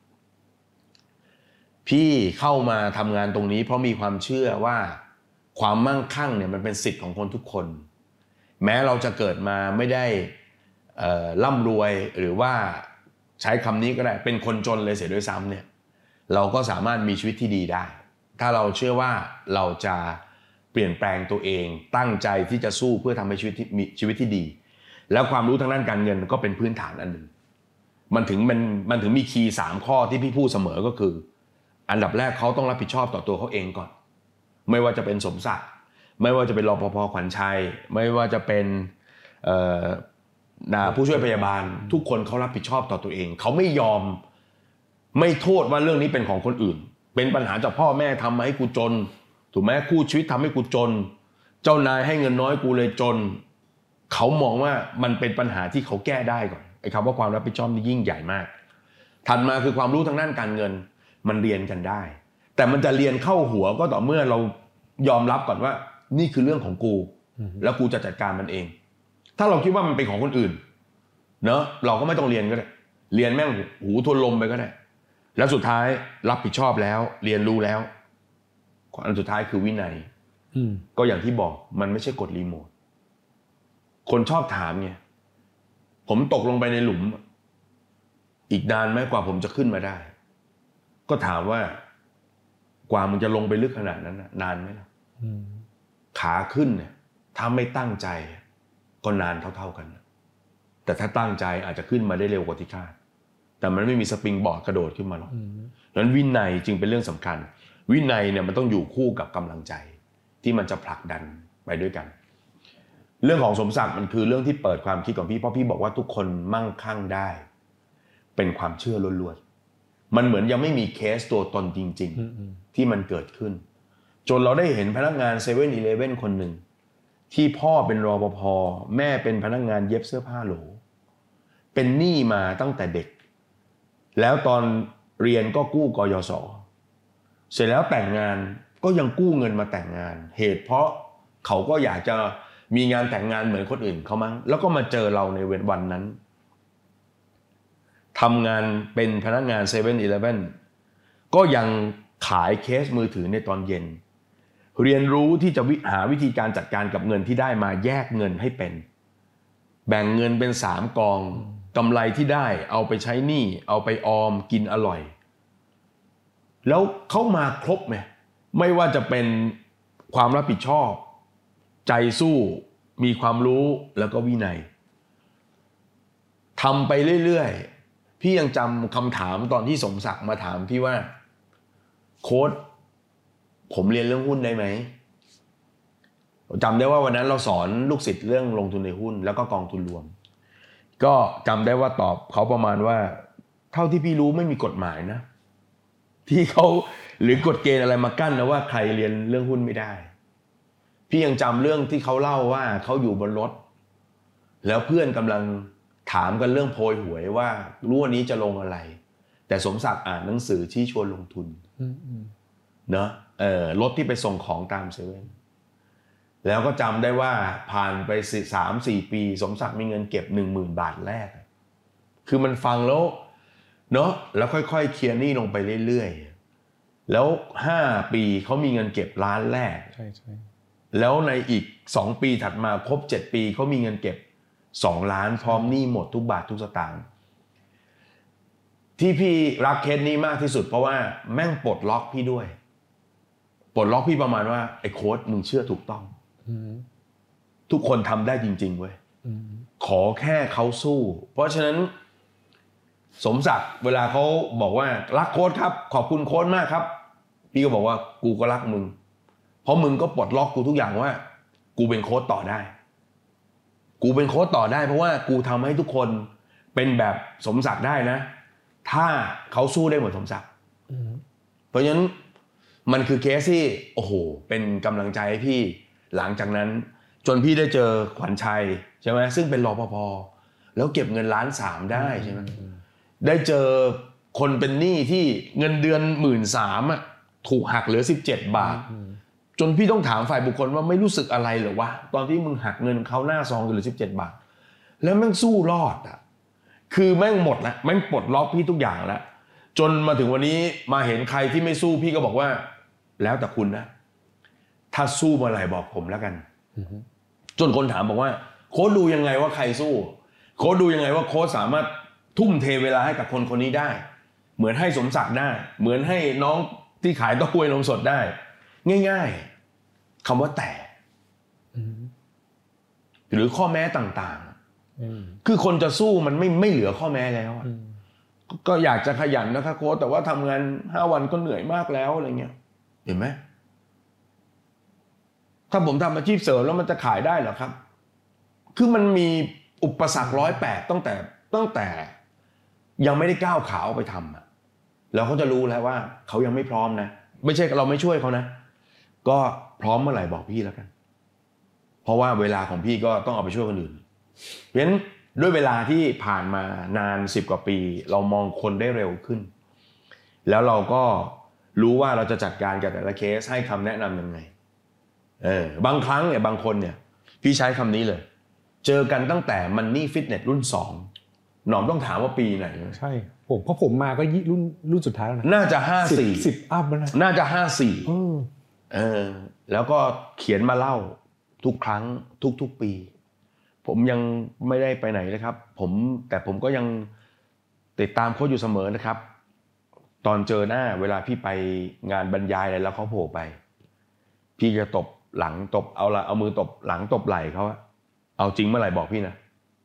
พี่เข้ามาทำงานตรงนี้เพราะมีความเชื่อว่าความมั่งคั่งเนี่ยมันเป็นสิทธิ์ของคนทุกคนแม้เราจะเกิดมาไม่ได้เอ่อร่ำรวยหรือว่าใช้คำนี้ก็ได้เป็นคนจนเลยเสียด้วยซ้ำเนี่ยเราก็สามารถมีชีวิตที่ดีได้ถ้าเราเชื่อว่าเราจะเปลี่ยนแปลงตัวเองตั้งใจที่จะสู้เพื่อทำให้ชีวิตที่มีชีวิตที่ดีแล้วความรู้ทางด้านการเงินก็เป็นพื้นฐานอันหนึ่งมันถึงมันมันถึงมีคีย์สามข้อที่พี่พูดเสมอก็คืออันดับแรกเขาต้องรับผิดชอบต่อตัวเขาเองก่อนไม่ว่าจะเป็นสมศักดิ์ไม่ว่าจะเป็นรปภ.ขวัญชัยไม่ว่าจะเป็นผู้ช่วยพยาบาลทุกคนเขารับผิดชอบต่อตัวเองเขาไม่ยอมไม่โทษว่าเรื่องนี้เป็นของคนอื่นเป็นปัญหาจากพ่อแม่ทำมาให้กูจนถูกไหมคู่ชีวิตทำให้กูจนเจ้านายให้เงินน้อยกูเลยจนเขามองว่ามันเป็นปัญหาที่เขาแก้ได้ก่อนไอ้คำว่าความรับผิดชอบนี่ยิ่งใหญ่มากถัดมาคือความรู้ทางด้านการเงินมันเรียนกันได้แต่มันจะเรียนเข้าหัวก็ต่อเมื่อเรายอมรับก่อนว่านี่คือเรื่องของกูแล้วกูจะจัดการมันเองถ้าเราคิดว่ามันเป็นของคนอื่นเนอะเราก็ไม่ต้องเรียนก็ได้เรียนแม่งหูทวนลมไปก็ได้แล้วสุดท้ายรับผิดชอบแล้วเรียนรู้แล้วอันสุดท้ายคือวินัยก็อย่างที่บอกมันไม่ใช่กดรีโมทคนชอบถามไงผมตกลงไปในหลุมอีกนานไหมกว่าผมจะขึ้นมาได้ก็ถามว่ากว่ามึงจะลงไปลึกขนาดนั้นนานไหมล่ะขาขึ้นเนี่ยถ้าไม่ตั้งใจก็นานเท่าๆกันแต่ถ้าตั้งใจอาจจะขึ้นมาได้เร็วกว่าที่คาดแต่มันไม่มีสปริงบอร์ดกระโดดขึ้นมาหรอกดังนั้นวินัยจึงเป็นเรื่องสำคัญวินัยเนี่ยมันต้องอยู่คู่กับกำลังใจที่มันจะผลักดันไปด้วยกันเรื่องของสมศักดิ์มันคือเรื่องที่เปิดความคิดของพี่เพราะพี่บอกว่าทุกคนมั่งคั่งได้เป็นความเชื่อล้วนๆมันเหมือนยังไม่มีเคสตัวตนจริงๆที่มันเกิดขึ้นจนเราได้เห็นพนักงานเซเว่นอีเลฟเว่นคนหนึ่งที่พ่อเป็นรปภ.แม่เป็นพนักงานเย็บเสื้อผ้าโหลเป็นหนี้มาตั้งแต่เด็กแล้วตอนเรียนก็กู้กยศ.เสร็จแล้วแต่งงานก็ยังกู้เงินมาแต่งงานเหตุเพราะเขาก็อยากจะมีงานแต่งงานเหมือนคนอื่นเขามั้งแล้วก็มาเจอเราในวันนั้นทำงานเป็นพนักงานเซเว่นอีเลฟเว่นก็ยังขายเคสมือถือในตอนเย็นเรียนรู้ที่จะหาวิธีการจัดการกับเงินที่ได้มาแยกเงินให้เป็นแบ่งเงินเป็นสามกองกำไรที่ได้เอาไปใช้หนี้เอาไปออมกินอร่อยแล้วเขามาครบไหมไม่ว่าจะเป็นความรับผิดชอบใจสู้มีความรู้แล้วก็วินัยทำไปเรื่อยๆพี่ยังจำคำถามตอนที่สมศักดิ์มาถามพี่ว่าโค้ชผมเรียนเรื่องหุ้นได้ไหมจำได้ว่าวันนั้นเราสอนลูกศิษย์เรื่องลงทุนในหุ้นแล้วก็กองทุนรวมก็จำได้ว่าตอบเขาประมาณว่าเท่าที่พี่รู้ไม่มีกฎหมายนะที่เขาหรือกฎเกณฑ์อะไรมากั้นนะว่าใครเรียนเรื่องหุ้นไม่ได้พี่ยังจำเรื่องที่เขาเล่าว่าเขาอยู่บนรถแล้วเพื่อนกำลังถามกันเรื่องโพยหวยว่ารู้วันนี้จะลงอะไรแต่สมศักดิ์อ่านหนังสือชี้ชวนลงทุนเนอะเออรถที่ไปส่งของตามเซเว่นแล้วก็จำได้ว่าผ่านไปสามสี่ปีสมศักดิ์มีเงินเก็บหนึ่งหมื่นบาทแรกคือมันฟังแล้วเนอะแล้วค่อยๆเคลียร์หนี้ลงไปเรื่อยๆแล้วห้าปีเขามีเงินเก็บล้านแรกใช่ใช่แล้วในอีกสองปีถัดมาครบเจ็ดปีเขามีเงินเก็บสองล้านพร้อมหนี้หมดทุกบาททุกสตางค์ที่พี่รักเคสนี้มากที่สุดเพราะว่าแม่งปลดล็อกพี่ด้วยปลดล็อกพี่ประมาณว่าไอ้โค้ชมึงเชื่อถูกต้องทุกคนทำได้จริงๆเว้ยขอแค่เขาสู้เพราะฉะนั้นสมศักดิ์เวลาเขาบอกว่ารักโค้ชครับขอบคุณโค้ชมากครับพี่ก็บอกว่ากูก็รักมึงเพราะมึงก็ปลดล็อกกูทุกอย่างว่ากูเป็นโค้ชต่อได้กูเป็นโค้ชต่อได้เพราะว่ากูทำให้ทุกคนเป็นแบบสมศักดิ์ได้นะถ้าเขาสู้ได้เหมือนสมศักดิ์เพราะฉะนั้นมันคือเคสที่โอ้โหเป็นกำลังใจให้พี่หลังจากนั้นจนพี่ได้เจอขวัญชัยใช่ไหมซึ่งเป็นรปภ.แล้วเก็บเงินล้านสามได้ใช่ไหมได้เจอคนเป็นหนี้ที่เงินเดือนหมื่นสามอ่ะถูกหักเหลือสิบเจ็ดบาทจนพี่ต้องถามฝ่ายบุคคลว่าไม่รู้สึกอะไรเหรอวะตอนที่มึงหักเงินเขาหน้าซองเหลือสิบเจ็ดบาทแล้วแม่งสู้รอดอ่ะคือแม่งหมดแล้วแม่งปลดล็อกพี่ทุกอย่างแล้วจนมาถึงวันนี้มาเห็นใครที่ไม่สู้พี่ก็บอกว่าแล้วแต่คุณนะถ้าสู้เมื่อไหร่บอกผมแล้วกันจนคนถามบอกว่าโค้ชดูยังไงว่าใครสู้โค้ชดูยังไงว่าโค้ชสามารถทุ่มเทเวลาให้กับคนคนนี้ได้เหมือนให้สมศักดิ์ได้เหมือนให้น้องที่ขายเต้าหู้นมสดได้ง่ายๆคำว่าแต่หรือข้อแม้ต่างๆคือคนจะสู้มันไม่ไม่เหลือข้อแม้แล้วก็อยากจะขยันนะครับโค้ชแต่ว่าทำงานห้าวันก็เหนื่อยมากแล้วอะไรเงี้ยเห็นไหมถ้าผมทำอาชีพเสริมแล้วมันจะขายได้เหรอครับคือมันมีอุปสรรคร้อยแปดตั้งแต่ตั้งแต่ยังไม่ได้ก้าวขาออกไปทำอ่ะแล้วเขาจะรู้แล้วว่าเขายังไม่พร้อมนะไม่ใช่เราไม่ช่วยเขานะก็พร้อมเมื่อไหร่บอกพี่แล้วกันเพราะว่าเวลาของพี่ก็ต้องเอาไปช่วยคนอื่นเพราะฉะนั้นด้วยเวลาที่ผ่านมานานสิบกว่าปีเรามองคนได้เร็วขึ้นแล้วเราก็รู้ว่าเราจะจัดการกับแต่ละเคสให้คำแนะนำยังไงเออบางครั้งเนี่ยบางคนเนี่ยพี่ใช้คำนี้เลยเจอกันตั้งแต่ Money Fitness รุ่นสองหนอมต้องถามว่าปีไหนใช่ผมเพราะผมมาก็รุ่นรุ่นสุดท้ายแล้วนะน่าจะห้าสิบสิบอัพแล้วนะน่าจะห้าสิบเออเออแล้วก็เขียนมาเล่าทุกครั้งทุกๆปีผมยังไม่ได้ไปไหนเลยครับผมแต่ผมก็ยังติดตามโค้ชอยู่เสมอนะครับตอนเจอหน้าเวลาพี่ไปงานบรรยายอะไรแล้วเขาโผล่ไปพี่จะตบหลังตบเอาละเอามือตบหลังตบไหล่เขาเอาจริงเมื่อไหร่บอกพี่นะ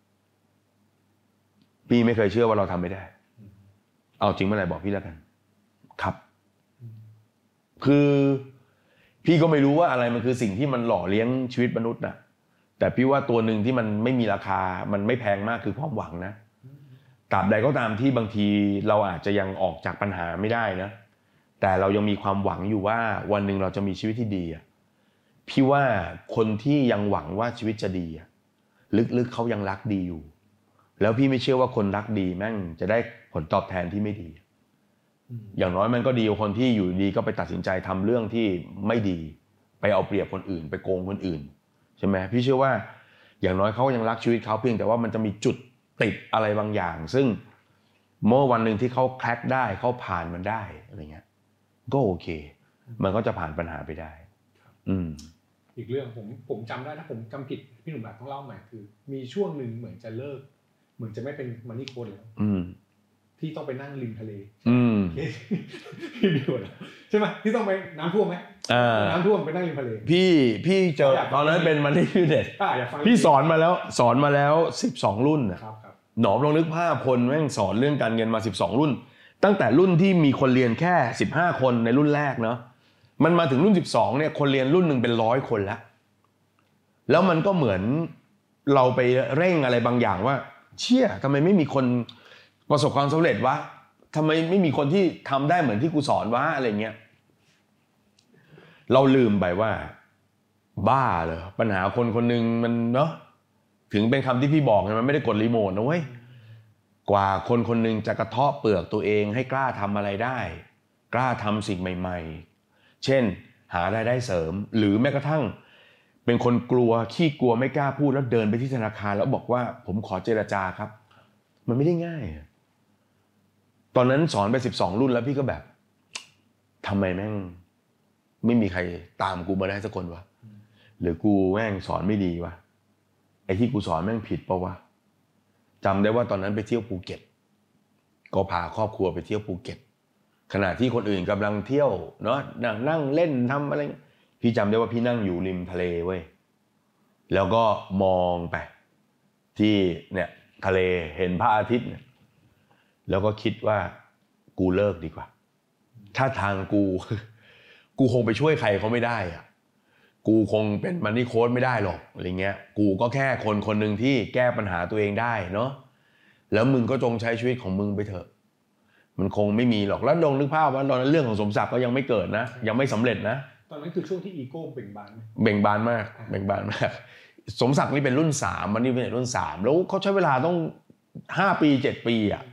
พี่ไม่เคยเชื่อว่าเราทำไม่ได้เอาจริงเมื่อไหร่บอกพี่แล้วกันครับคือพี่ก็ไม่รู้ว่าอะไรมันคือสิ่งที่มันหล่อเลี้ยงชีวิตมนุษย์นะแต่พี่ว่าตัวหนึ่งที่มันไม่มีราคามันไม่แพงมากคือความหวังนะตราบใดก็ตามที่บางทีเราอาจจะยังออกจากปัญหาไม่ได้นะแต่เรายังมีความหวังอยู่ว่าวันหนึ่งเราจะมีชีวิตที่ดีอ่ะพี่ว่าคนที่ยังหวังว่าชีวิตจะดีอ่ะลึกๆเขายังรักดีอยู่แล้วพี่ไม่เชื่อว่าคนรักดีแม่งจะได้ผลตอบแทนที่ไม่ดีอย่างน้อยมันก็ดีกว่าคนที่อยู่ดีก็ไปตัดสินใจทำเรื่องที่ไม่ดีไปเอาเปรียบคนอื่นไปโกงคนอื่นใช่ไหมพี่เชื่อว่าอย่างน้อยเขายังรักชีวิตเขาเพียงแต่ว่ามันจะมีจุดติดอะไรบางอย่างซึ่งเมื่อวันหนึ่งที่เขาแคร็กได้เขาผ่านมันได้อะไรเงี้ยก็โอเคมันก็จะผ่านปัญหาไปได้อืมอีกเรื่องผมผมจำได้ถ้าผมจำผิดพี่หนุ่มอาจต้องเล่าใหม่คือมีช่วงหนึ่งเหมือนจะเลิกเหมือนจะไม่เป็นมันนี่โค้ชแล้วที่ต้องไปนั่งริมทะเลพี่บิวใช่ไหมที่ต้องไปน้ำท่วมไหมน้ำท่วมไปนั่งริมทะเลพี่พี่เจอตอนนั้นเป็นมันนี่ยูเน็ตพี่สอนมาแล้วสอนมาแล้วสิบสองรุ่นนะหนอมลองนึกภาพคนแม่งสอนเรื่องการเงินมาสิบสองรุ่นตั้งแต่รุ่นที่มีคนเรียนแค่สิบห้าคนในรุ่นแรกเนาะมันมาถึงรุ่นสิบสองเนี่ยคนเรียนรุ่นนึงเป็นร้อยคนแล้วแล้วมันก็เหมือนเราไปเร่งอะไรบางอย่างว่าเชี่ยทำไมไม่มีคนประสบความสำเร็จวะทำไมไม่มีคนที่ทำได้เหมือนที่กูสอนวะอะไรเงี้ยเราลืมไปว่าบ้าเหรอปัญหาคนคนนึงมันเนาะถึงเป็นคำที่พี่บอกไงมันไม่ได้กดรีโมทนะเว้ยกว่าคนคนนึงจะกระเทาะเปลือกตัวเองให้กล้าทำอะไรได้กล้าทำสิ่งใหม่ๆเช่นหารายได้เสริมหรือแม้กระทั่งเป็นคนกลัวขี้กลัวไม่กล้าพูดแล้วเดินไปที่ธนาคารแล้วบอกว่าผมขอเจรจาครับมันไม่ได้ง่ายตอนนั้นสอนไปสิบสองรุ่นแล้วพี่ก็แบบทำไมแม่งไม่มีใครตามกูมาได้สักคนวะหรือกูแม่งสอนไม่ดีวะไอ้ที่กูสอนแม่งผิดปะวะจำได้ว่าตอนนั้นไปเที่ยวภูเก็ตก็พาครอบครัวไปเที่ยวภูเก็ตขณะที่คนอื่นกำลังเที่ยวเนาะนั่งนั่งเล่นทำอะไรพี่จำได้ว่าพี่นั่งอยู่ริมทะเลเว้ยแล้วก็มองไปที่เนี่ยทะเลเห็นพระอาทิตย์เนี่ยแล้วก็คิดว่ากูเลิกดีกว่าถ้าทางกูกูคงไปช่วยใครเขาไม่ได้อ่ะกูคงเป็นมันนี่โค้ชไม่ได้หรอกอะไรเงี้ยกูก็แค่คนคนนึงที่แก้ปัญหาตัวเองได้เนาะแล้วมึงก็จงใช้ชีวิตของมึงไปเถอะมันคงไม่มีหรอกแล้วลองนึกภาพว่าตอนนั้นเรื่องของสมศักดิ์ก็ยังไม่เกิดนะยังไม่สำเร็จนะตอนนั้นคือช่วงที่อีโก้เบ่งบานไหมเบ่งบานมากเบ่งบานมากสมศักดิ์นี่เป็นรุ่นสามมันนี่เป็นรุ่นสามแล้วเขาใช้เวลาต้องห้าปีเจ็ดปีอ่ะ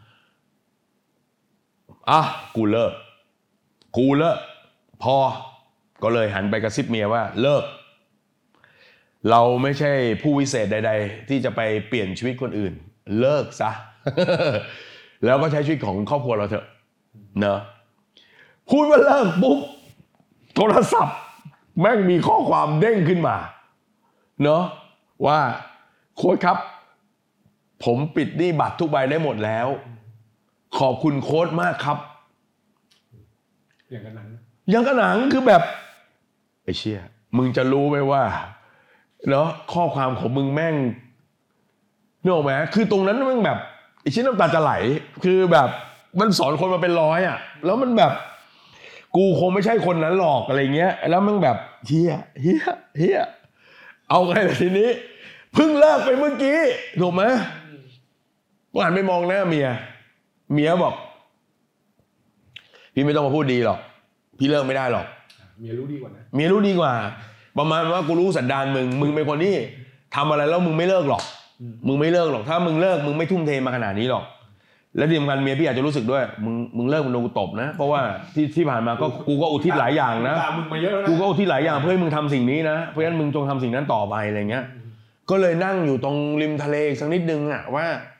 อ่ะกูเลิกกูเลิกพอก็เลยหันไปกระซิบเมียว่าเลิกเราไม่ใช่ผู้วิเศษใดๆที่จะไปเปลี่ยนชีวิตคนอื่นเลิกซะ แล้วก็ใช้ชีวิตของครอบครัวเราเถอะเนอะพูดว่าเลิกปุ๊บโทรศัพท์แม่งมีข้อความเด้งขึ้นมาเนอะว่าโค้ชครับผมปิดหนี้บัตรทุกใบได้หมดแล้วขอบคุณโค้ชมากครับอย่างกันหนังอย่างกันหนังคือแบบไอ้เชี่ยมึงจะรู้ไหมว่าเนาะข้อความของมึงแม่งนึกออกไหมคือตรงนั้นมันแบบไอ้ชิ้นน้ำตาจะไหลคือแบบมันสอนคนมาเป็นร้อยอ่ะแล้วมันแบบกูคงไม่ใช่คนนั้นหรอกอะไรเงี้ยแล้วมันแบบเฮียเฮียเฮียเอาไงล่ะทีนี้เพิ่งเลิกไปเมื่อกี้ถูกไหมว่าหันไปมองหน้าเมียเมียบอกพี่ไม่ต้องมาพูดดีหรอกพี่เลิกไม่ได้หรอกเมียรู้ดีกว่านะเมียรู้ดีกว่าประมาณว่ากูรู้สันดานมึงมึงเป็นคนที่ทำอะไรแล้วมึงไม่เลิกหรอกมึงไม่เลิกหรอกถ้ามึงเลิกมึงไม่ทุ่มเทมาขนาดนี้หรอกและที่สำคัญเมียพี่อาจจะรู้สึกด้วยมึงมึงเลิกมึงโดนกูตบนะเพราะว่าที่ที่ผ่านมาก็กูก็อุทิศหลายอย่างนะกูก็อุทิศหลายอย่างเพื่อให้มึงทำสิ่งนี้นะเพราะฉะนั้นมึงจงทำสิ่งนั้นต่อไปอะไรเงี้ยก็เลยนั่งอยู่ตรงริมทะเลสักนิดนึงอ่ะว่า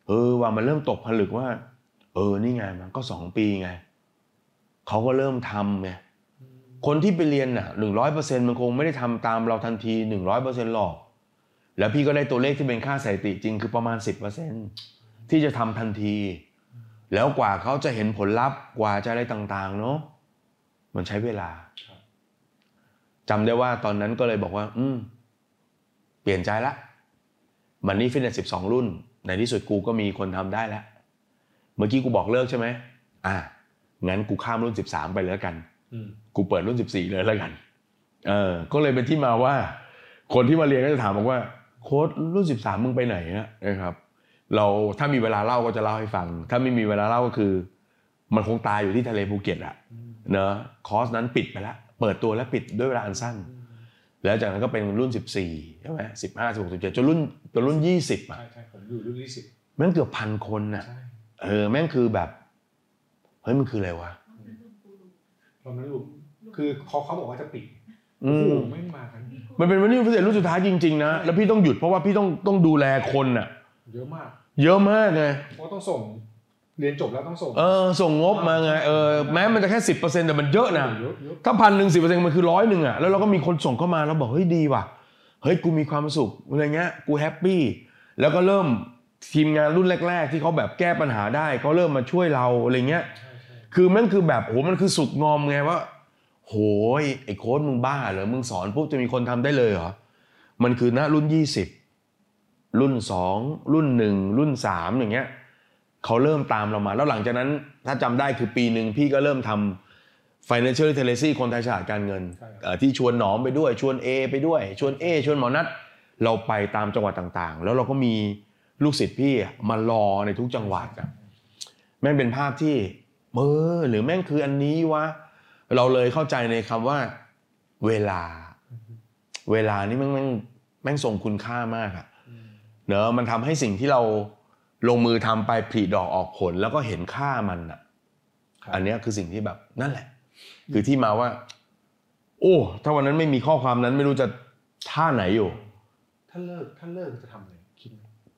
เออว่ามันเริ่มตกผลึกว่าเออนี่ไงมันก็สองปีไงเขาก็เริ่มทำไงคนที่ไปเรียนน่ะ หนึ่งร้อยเปอร์เซ็นต์ มันคงไม่ได้ทำตามเราทันที หนึ่งร้อยเปอร์เซ็นต์ หรอกแล้วพี่ก็ได้ตัวเลขที่เป็นค่าสถิติจริงคือประมาณ สิบเปอร์เซ็นต์ ที่จะทำทันทีแล้วกว่าเขาจะเห็นผลลัพธ์กว่าจะอะไรต่างๆเนาะมันใช้เวลาจำได้ว่าตอนนั้นก็เลยบอกว่าอืมเปลี่ยนใจละมันนี่ฟิตเนสสิบสองรุ่นในที่สุดกูก็มีคนทำได้แล้วเมื่อกี้กูบอกเลิกใช่ไหมอ่ะงั้นกูข้ามรุ่นสิบสามไปเลยแล้วกันกูเปิดรุ่นสิบสี่เลยแล้วกันเออก็เลยเป็นที่มาว่าคนที่มาเรียนก็จะถามบอกว่าโค้ชรุ่นสิบสามมึงไปไหนนะครับเราถ้ามีเวลาเล่าก็จะเล่าให้ฟังถ้าไม่มีเวลาเล่าก็คือมันคงตายอยู่ที่ทะเลภูเก็ตอะเนอะคอร์สนั้นปิดไปแล้วเปิดตัวแล้วปิดด้วยเวลาอันสั้นแล้วจากนั้นก็เป็นรุ่นสิบสี่ใช่ไหมสิบห้า สิบหก สิบเจ็ดจนรุ่นจนรุ่นยี่สิบอ่ะใช่ๆผมอยู่รุ่นยี่สิบแม่งเกือบพันคนน่ะเออแม่งคือแบบเฮ้ยมันคืออะไรวะตอนนั้นลุงคือเขาเขาบอกว่าจะปิดโอ้โหไม่มากันมันเป็นวันนี้พิเศษรุ่นสุดท้ายจริงๆนะแล้วพี่ต้องหยุดเพราะว่าพี่ต้องต้องดูแลคนน่ะเยอะมากเยอะมากไงเพราะต้องส่งเรียนจบแล้วต้องส่งเออส่งงบมาไงเออแม้มันจะแค่ สิบเปอร์เซ็นต์ แต่มันเยอะนะถ้าพันหนึ่ง สิบเปอร์เซ็นต์ มันคือร้อยหนึ่งอ่ะแล้วเราก็มีคนส่งเข้ามาแล้วบอกเฮ้ยดีว่ะเฮ้ยกูมีความสุขอะไรเงี้ยกูแฮปปี้แล้วก็เริ่มทีมงานรุ่นแรกๆที่เขาแบบแก้ปัญหาได้เขาเริ่มมาช่วยเราอะไรเงี้ยคือมันคือแบบโหมันคือสุกงอมไงว่าโหยไอ้โค้ชมึงบ้าเหรอมึงสอนปุ๊บจะมีคนทำได้เลยเหรอมันคือณรุ่นยี่สิบรุ่นสองรุ่นหนึ่งรุ่นสามอย่างเงี้ยเขาเริ่มตามเรามาแล้วหลังจากนั้นถ้าจำได้คือปีนึงพี่ก็เริ่มทำ Financial Literacy คนไทยฉลาดการเงินที่ชวนหนอมไปด้วยชวน A ไปด้วยชวน A ชวนหมอนัทเราไปตามจังหวัดต่างๆแล้วเราก็มีลูกศิษย์พี่มารอในทุกจังหวัดอ่ะแม่งเป็นภาพที่เออหรือแม่งคืออันนี้วะเราเลยเข้าใจในคำว่าเวลาเวลานี่แม่งแม่งแม่งทรงคุณค่ามากอ่ะเนอะมันทำให้สิ่งที่เราลงมือทำไปผลิดอกออกผลแล้วก็เห็นค่ามันอ่ะอันนี้คือสิ่งที่แบบนั่นแหละคือที่มาว่าโอ้ถ้าวันนั้นไม่มีข้อความนั้นไม่รู้จะท่าไหนอยู่ถ้าเลิกถ้าเลิกจะทำอะไรคิด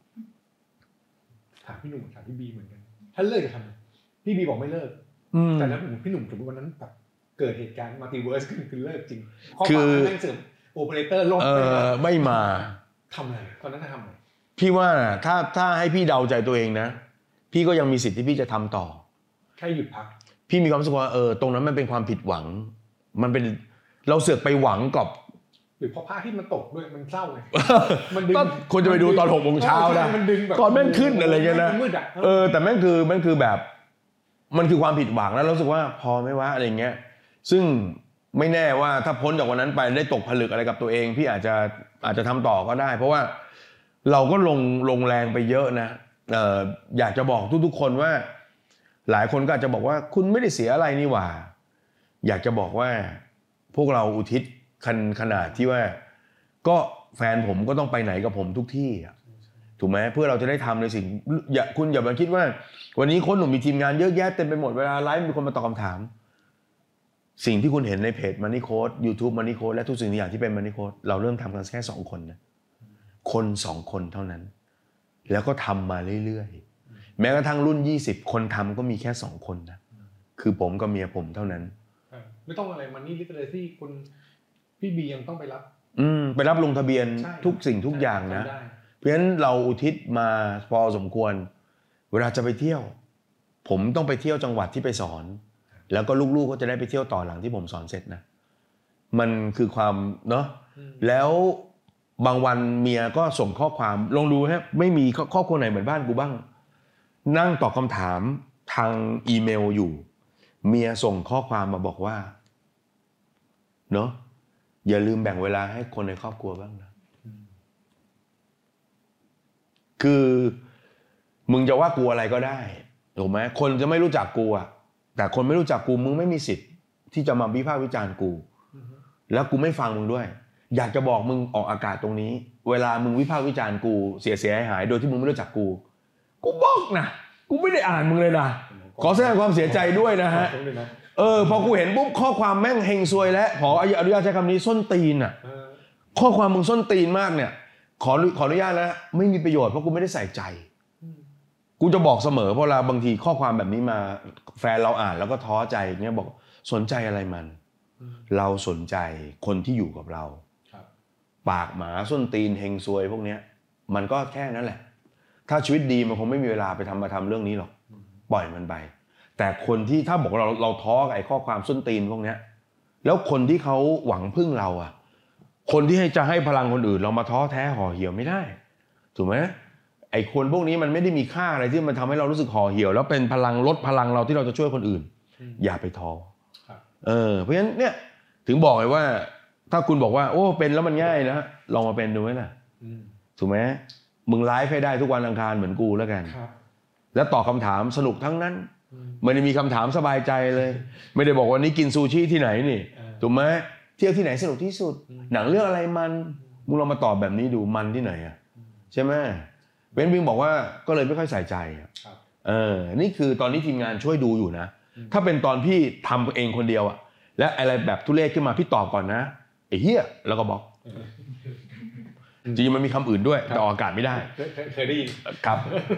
ถามพี่หนุ่มถามพี่บีเหมือนกันถ้าเลิกจะทำอะไรพี่บีบอกไม่เลิกแต่แล้วพี่หนุ่มถึงวันนั้นแบบเกิดเหตุการณ์มัลติเวิร์สขึ้นคือเลิกจริงข้อความนั่งเสริมโอเปอเรเตอร์ลงไปไม่มาทำอะไรตอนนั้นจะทำอะไรพี่ว่าถ้าถ้าให้พี่เดาใจตัวเองนะพี่ก็ยังมีสิทธิ์ที่พี่จะทำต่อแค่หยุดพักพี่มีความรู้สึกว่าเออตรงนั้นมันเป็นความผิดหวังมันเป็นเราเสือกไปหวังกับหรือเพราะพระที่มันตกด้วยมันเศร้าไงมันดึงก็คนจะไปดูตอนหกโมงเช้านะตอนแม่งขึ้นอะไรเงี้ยนะเออแต่แม่งคือแม่งคือแบบมันคือความผิดหวังแล้วรู้สึกว่าพอไม่ว่าอะไรเงี้ยซึ่งไม่แน่ว่าถ้าพ้นจากวันนั้นไปได้ตกผลึกอะไรกับตัวเองพี่อาจจะอาจจะทำต่อก็ได้เพราะว่าเราก็ลงลงแรงไปเยอะนะเอ่ออยากจะบอกทุกๆคนว่าหลายคนก็อาจจะบอกว่าคุณไม่ได้เสียอะไรนี่หว่าอยากจะบอกว่าพวกเราอุทิศขนาดที่ว่าก็แฟนผมก็ต้องไปไหนกับผมทุกที่ถูกไหมเพื่อเราจะได้ทำในสิ่งอย่าคุณอย่ามาคิดว่าวันนี้คนหนุ่มมีทีมงานเยอะแยะเต็มไปหมดเวลาไลฟ์มีคนมาตอบคำถามสิ่งที่คุณเห็นในเพจ Money Coach YouTube Money Coach และทุกสิ่งทุกอย่างที่เป็น Money Coach เราเริ่มทำกันแค่สองคนนะคนสองคนเท่านั้นแล้วก็ทำมาเรื่อยๆแม้กระทั่งรุ่นยี่สิบคนทำก็มีแค่สองคนนะคือผมกับเมียผมเท่านั้นไม่ต้องอะไรมันนี่ลิเทอเรซี่คุณพี่บียังต้องไปรับอืมไปรับลงทะเบียนทุกสิ่งทุกอย่างนะเพราะฉะนั้นเราอุทิศมาพอสมควรเวลาจะไปเที่ยวผมต้องไปเที่ยวจังหวัดที่ไปสอนแล้วก็ลูกๆก็จะได้ไปเที่ยวต่อหลังที่ผมสอนเสร็จนะมันคือความเนาะแล้วบางวันเมียก็ส่งข้อความลองดูฮะไม่มีครอบครัวไหนเหมือนบ้านกูบ้างนั่งตอบคำถามทางอีเมลอยู่เมียส่งข้อความมาบอกว่าเนาะอย่าลืมแบ่งเวลาให้คนในครอบครัวบ้างนะคือมึงจะว่ากูอะไรก็ได้ถูกไหมคนจะไม่รู้จักกูอะแต่คนไม่รู้จักกูมึงไม่มีสิทธิ์ที่จะมาวิพากษ์วิจารณ์กูแล้วกูไม่ฟังมึงด้วยอยากจะบอกมึงออกอากาศตรงนี้เวลามึงวิพากษ์วิจารณ์กูเสียเสียหายโดยที่มึงไม่รู้จักกูกูบอกนะกูไม่ได้อ่านมึงเลยนะขอแสดงความเสียใจด้วยนะฮะเออพอกูเห็นปุ๊บข้อความแม่งเฮงซวยแล้วขออนุญาตใช้คำนี้ส้นตีนอ่ะข้อความมึงส้นตีนมากเนี่ยขอขออนุญาตแล้วไม่มีประโยชน์เพราะกูไม่ได้ใส่ใจกูจะบอกเสมอเพราะเวลาบางทีข้อความแบบนี้มาแฟนเราอ่านแล้วก็ท้อใจเงี้ยบอกสนใจอะไรมันเราสนใจคนที่อยู่กับเราปากหมาส้นตีนเฮงซวยพวกเนี้ยมันก็แค่นั้นแหละถ้าชีวิตดีมันคงไม่มีเวลาไปทำมาทำเรื่องนี้หรอกปล่อยมันไปแต่คนที่ถ้าบอกเราเราท้อกับไอ้ข้อความส้นตีนพวกเนี้ยแล้วคนที่เขาหวังพึ่งเราอ่ะคนที่ให้จะให้พลังคนอื่นเรามาท้อแท้ห่อเหี่ยวไม่ได้ถูกไหมไอ้คนพวกนี้มันไม่ได้มีค่าอะไรที่มันทำให้เรารู้สึกห่อเหี่ยวแล้วเป็นพลังลดพลังเราที่เราจะช่วยคนอื่นอย่าไปท้อเออเพราะฉะนั้นเนี่ยถึงบอกเลยว่าถ้าคุณบอกว่าโอ้เป็นแล้วมันง่ายนะลองมาเป็นดูไหมล่ะถูกไหมมึงไลฟ์ให้ได้ทุกวันอังคารเหมือนกูแล้วกันแล้วตอบคำถามสนุกทั้งนั้นไม่ได้มีคำถามสบายใจเลยไม่ได้บอกวันนี้กินซูชิที่ไหนนี่ถูกไหมเที่ยวที่ไหนสนุกที่สุดหนังเรื่องอะไรมันมึงลองมาตอบแบบนี้ดูมันที่ไหนอ่ะใช่ไหมเบนบิงบอกว่าก็เลยไม่ค่อยใส่ใจเออนี่คือตอนนี้ทีมงานช่วยดูอยู่นะถ้าเป็นตอนพี่ทำเองคนเดียวอ่ะและอะไรแบบทุเรศขึ้นมาพี่ตอบก่อนนะไอ้เหี้ยแล้วก็บอกจริงๆมันมีคำอื่นด้วยแต่ออกอากาศไม่ได้เคยได้ยินครับ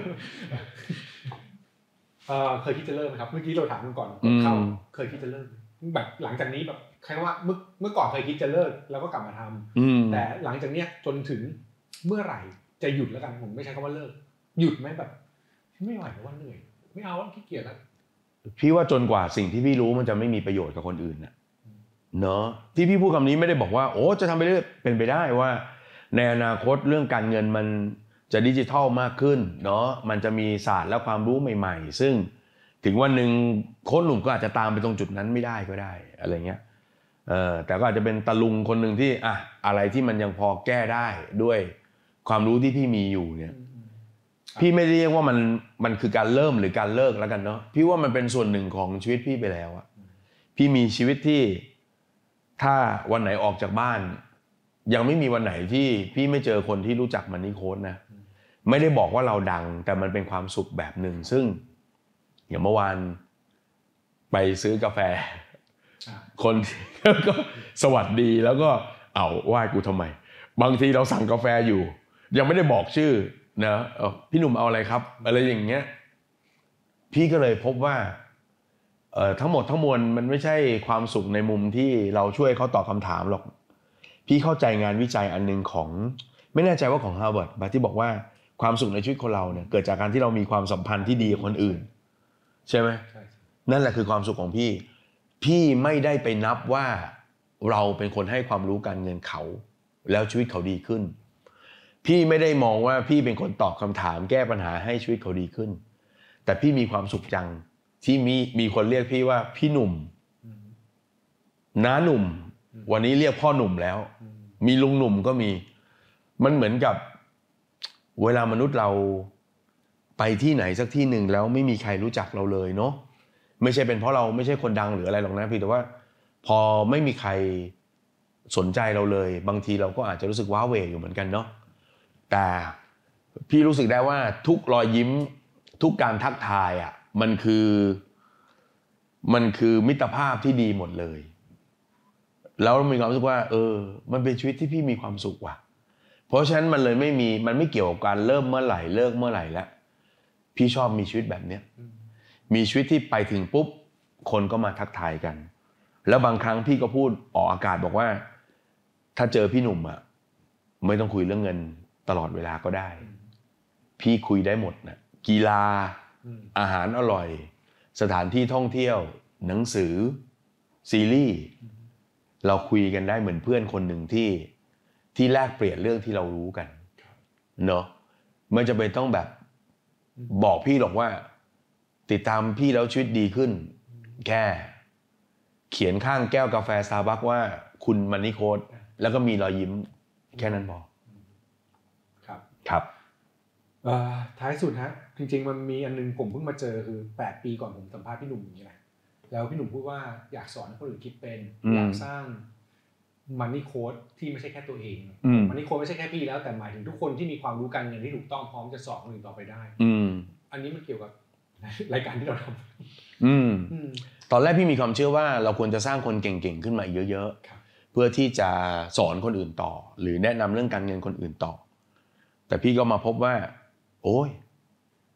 เคยคิดจะเลิกไหมครับเมื่อกี้เราถามกันก่อนเข้าเคยคิดจะเลิกแบบหลังจากนี้แบบใครว่าเมื่อเมื่อก่อนเคยคิดจะเลิกแล้วก็กลับมาทำแต่หลังจากเนี้ยจนถึงเมื่อไหร่จะหยุดแล้วกันผมไม่ใช้คำว่าเลิกหยุดไหมแบบไม่ไหวแล้วว่าเหนื่อยไม่เอาแล้วขี้เกียจแล้วพี่ว่าจนกว่าสิ่งที่พี่รู้มันจะไม่มีประโยชน์กับคนอื่นนะเนาะที่พี่พูดคำนี้ไม่ได้บอกว่าโอ้จะทำไปเรื่อยเป็นไปได้ว่าในอนาคตเรื่องการเงินมันจะดิจิทัลมากขึ้นเนาะมันจะมีศาสตร์และความรู้ใหม่ๆซึ่งถึงวันหนึ่งโค้ชหนุ่มก็อาจจะตามไปตรงจุดนั้นไม่ได้ก็ได้อะไรเงี้ยเออแต่ก็อาจจะเป็นตะลุงคนหนึ่งที่อะอะไรที่มันยังพอแก้ได้ด้วยความรู้ที่พี่มีอยู่เนี่ยพี่ไม่ได้เรียกว่ามันมันคือการเริ่มหรือการเลิกแล้วกันเนาะพี่ว่ามันเป็นส่วนหนึ่งของชีวิตพี่ไปแล้วอะพี่มีชีวิตที่ถ้าวันไหนออกจากบ้านยังไม่มีวันไหนที่พี่ไม่เจอคนที่รู้จักมันนี่โค้ชนะไม่ได้บอกว่าเราดังแต่มันเป็นความสุขแบบหนึ่งซึ่งอย่างเมื่อวานไปซื้อกาแฟคนก็สวัสดีแล้วก็เอาไหว้กูทำไมบางทีเราสั่งกาแฟอยู่ยังไม่ได้บอกชื่อนะพี่หนุ่มเอาอะไรครับอะไรอย่างเงี้ยพี่ก็เลยพบว่าเอ่อทั้งหมดทั้งมวลมันไม่ใช่ความสุขในมุมที่เราช่วยเขาตอบคำถามหรอกพี่เข้าใจงานวิจัยอันนึงของไม่แน่ใจว่าของ Harvard บที่บอกว่าความสุขในชีวิตคนเราเนี่ยเกิดจากการที่เรามีความสัมพันธ์ที่ดีกับคนอื่นใช่ไหมนั่นแหละคือความสุขของพี่พี่ไม่ได้ไปนับว่าเราเป็นคนให้ความรู้การเงินเขาแล้วชีวิตเขาดีขึ้นพี่ไม่ได้มองว่าพี่เป็นคนตอบคำถามแก้ปัญหาให้ชีวิตเขาดีขึ้นแต่พี่มีความสุขจังที่มีมีคนเรียกพี่ว่าพี่หนุ่มน้าหนุ่มวันนี้เรียกพ่อหนุ่มแล้วมีลุงหนุ่มก็มีมันเหมือนกับเวลามนุษย์เราไปที่ไหนสักที่หนึ่งแล้วไม่มีใครรู้จักเราเลยเนาะไม่ใช่เป็นเพราะเราไม่ใช่คนดังหรืออะไรหรอกนะพี่แต่ว่าพอไม่มีใครสนใจเราเลยบางทีเราก็อาจจะรู้สึกว้าเหวอยู่เหมือนกันเนาะแต่พี่รู้สึกได้ว่าทุกรอยยิ้มทุกการทักทายอ่ะมันคือมันคือมิตรภาพที่ดีหมดเลยแล้วมีความรู้สึกว่าเออมันเป็นชีวิตที่พี่มีความสุขว่ะเพราะฉะนั้นมันเลยไม่มีมันไม่เกี่ยวกับการเริ่มเมื่อไหร่เลิกเมื่อไหร่แล้วพี่ชอบมีชีวิตแบบเนี้ยมีชีวิตที่ไปถึงปุ๊บคนก็มาทักทายกันแล้วบางครั้งพี่ก็พูดออกอากาศบอกว่าถ้าเจอพี่หนุ่มอ่ะไม่ต้องคุยเรื่องเงินตลอดเวลาก็ได้พี่คุยได้หมดนะกีฬาอาหารอร่อยสถานที่ท่องเที่ยวหนังสือซีรีส์เราคุยกันได้เหมือนเพื่อนคนหนึ่งที่ที่แลกเปลี่ยนเรื่องที่เรารู้กันเนาะไม่จำเป็นต้องแบบบอกพี่หรอกว่าติดตามพี่แล้วชีวิตดีขึ้นแค่เขียนข้างแก้วกาแฟ Starbucks ว่าคุณมันนี่โค้ชแล้วก็มีรอยยิ้มแค่นั้นพอครับครับเอ่อท้ายสุดฮะจริงๆมันมีอันนึงผมเพิ่งมาเจอคือแปดปีก่อนผมสัมภาษณ์พี่หนุ่มอย่างนี้แหละแล้วพี่หนุ่มพูดว่าอยากสอนคนอื่นคิดเป็นอยากสร้างมันนี่โค้ชที่ไม่ใช่แค่ตัวเองมันนี่โค้ชไม่ใช่แค่พี่แล้วแต่หมายถึงทุกคนที่มีความรู้การเงินที่ถูกต้องพร้อมจะสอนคนอื่นต่อไปได้อันนี้มันเกี่ยวกับรายการที่เราทำตอนแรกพี่มีความเชื่อว่าเราควรจะสร้างคนเก่งๆขึ้นมาเยอะๆเพื่อที่จะสอนคนอื่นต่อหรือแนะนำเรื่องการเงินคนอื่นต่อแต่พี่ก็มาพบว่าโอ้ย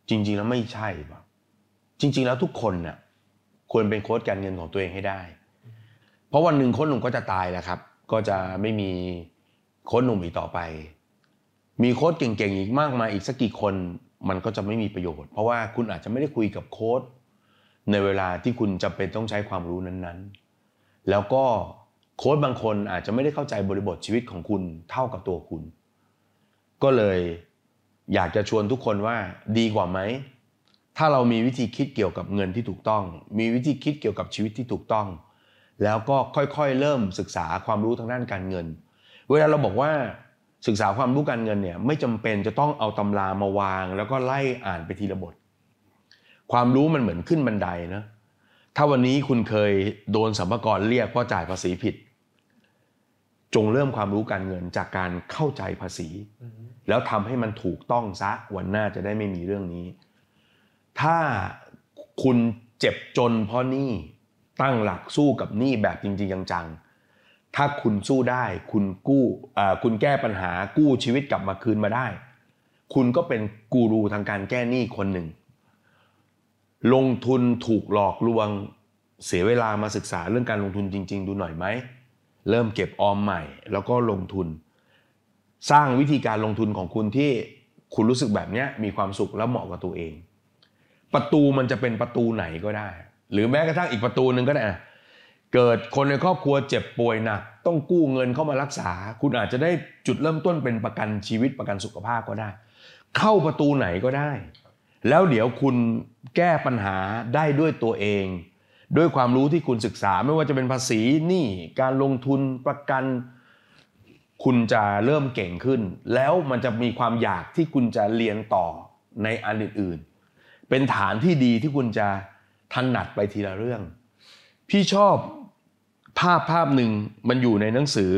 จริงๆแล้วไม่ใช่ป่ะจริงๆแล้วทุกคนน่ะควรเป็นโค้ชการเงินของตัวเองให้ได้เพราะวันหนึ่งโค้ชหนุ่มก็จะตายแล้วครับก็จะไม่มีโค้ชหนุ่มอีกต่อไปมีโค้ชเก่งๆอีกมากมายอีกสักกี่คนมันก็จะไม่มีประโยชน์เพราะว่าคุณอาจจะไม่ได้คุยกับโค้ชในเวลาที่คุณจำเป็นต้องใช้ความรู้นั้นๆแล้วก็โค้ชบางคนอาจจะไม่ได้เข้าใจบริบทชีวิตของคุณเท่ากับตัวคุณก็เลยอยากจะชวนทุกคนว่าดีกว่าไหมถ้าเรามีวิธีคิดเกี่ยวกับเงินที่ถูกต้องมีวิธีคิดเกี่ยวกับชีวิตที่ถูกต้องแล้วก็ค่อยๆเริ่มศึกษาความรู้ทางด้านการเงินเวลาเราบอกว่าศึกษาความรู้การเงินเนี่ยไม่จำเป็นจะต้องเอาตำรามาวางแล้วก็ไล่อ่านไปทีละบทความรู้มันเหมือนขึ้นบันไดนะถ้าวันนี้คุณเคยโดนสรรพากรเรียกเพราะจ่ายภาษีผิดจงเริ่มความรู้การเงินจากการเข้าใจภาษีแล้วทำให้มันถูกต้องซะวันหน้าจะได้ไม่มีเรื่องนี้ถ้าคุณเจ็บจนเพราะหนี้ตั้งหลักสู้กับหนี้แบบจริงๆจังๆถ้าคุณสู้ได้คุณกู้อ่าคุณแก้ปัญหากู้ชีวิตกลับมาคืนมาได้คุณก็เป็นกูรูทางการแก้หนี้คนหนึ่งลงทุนถูกหลอกลวงเสียเวลามาศึกษาเรื่องการลงทุนจริงๆดูหน่อยไหมเริ่มเก็บออมใหม่แล้วก็ลงทุนสร้างวิธีการลงทุนของคุณที่คุณรู้สึกแบบนี้มีความสุขและเหมาะกับตัวเองประตูมันจะเป็นประตูไหนก็ได้หรือแม้กระทั่งอีกประตูนึงก็ได้เกิดคนในครอบครัวเจ็บป่วยหนักต้องกู้เงินเข้ามารักษาคุณอาจจะได้จุดเริ่มต้นเป็นประกันชีวิตประกันสุขภาพก็ได้เข้าประตูไหนก็ได้แล้วเดี๋ยวคุณแก้ปัญหาได้ด้วยตัวเองด้วยความรู้ที่คุณศึกษาไม่ว่าจะเป็นภาษีหนี้การลงทุนประกันคุณจะเริ่มเก่งขึ้นแล้วมันจะมีความอยากที่คุณจะเรียนต่อในอันอื่นๆเป็นฐานที่ดีที่คุณจะถนัดไปทีละเรื่องพี่ชอบภาพภาพหนึ่งมันอยู่ในหนังสือ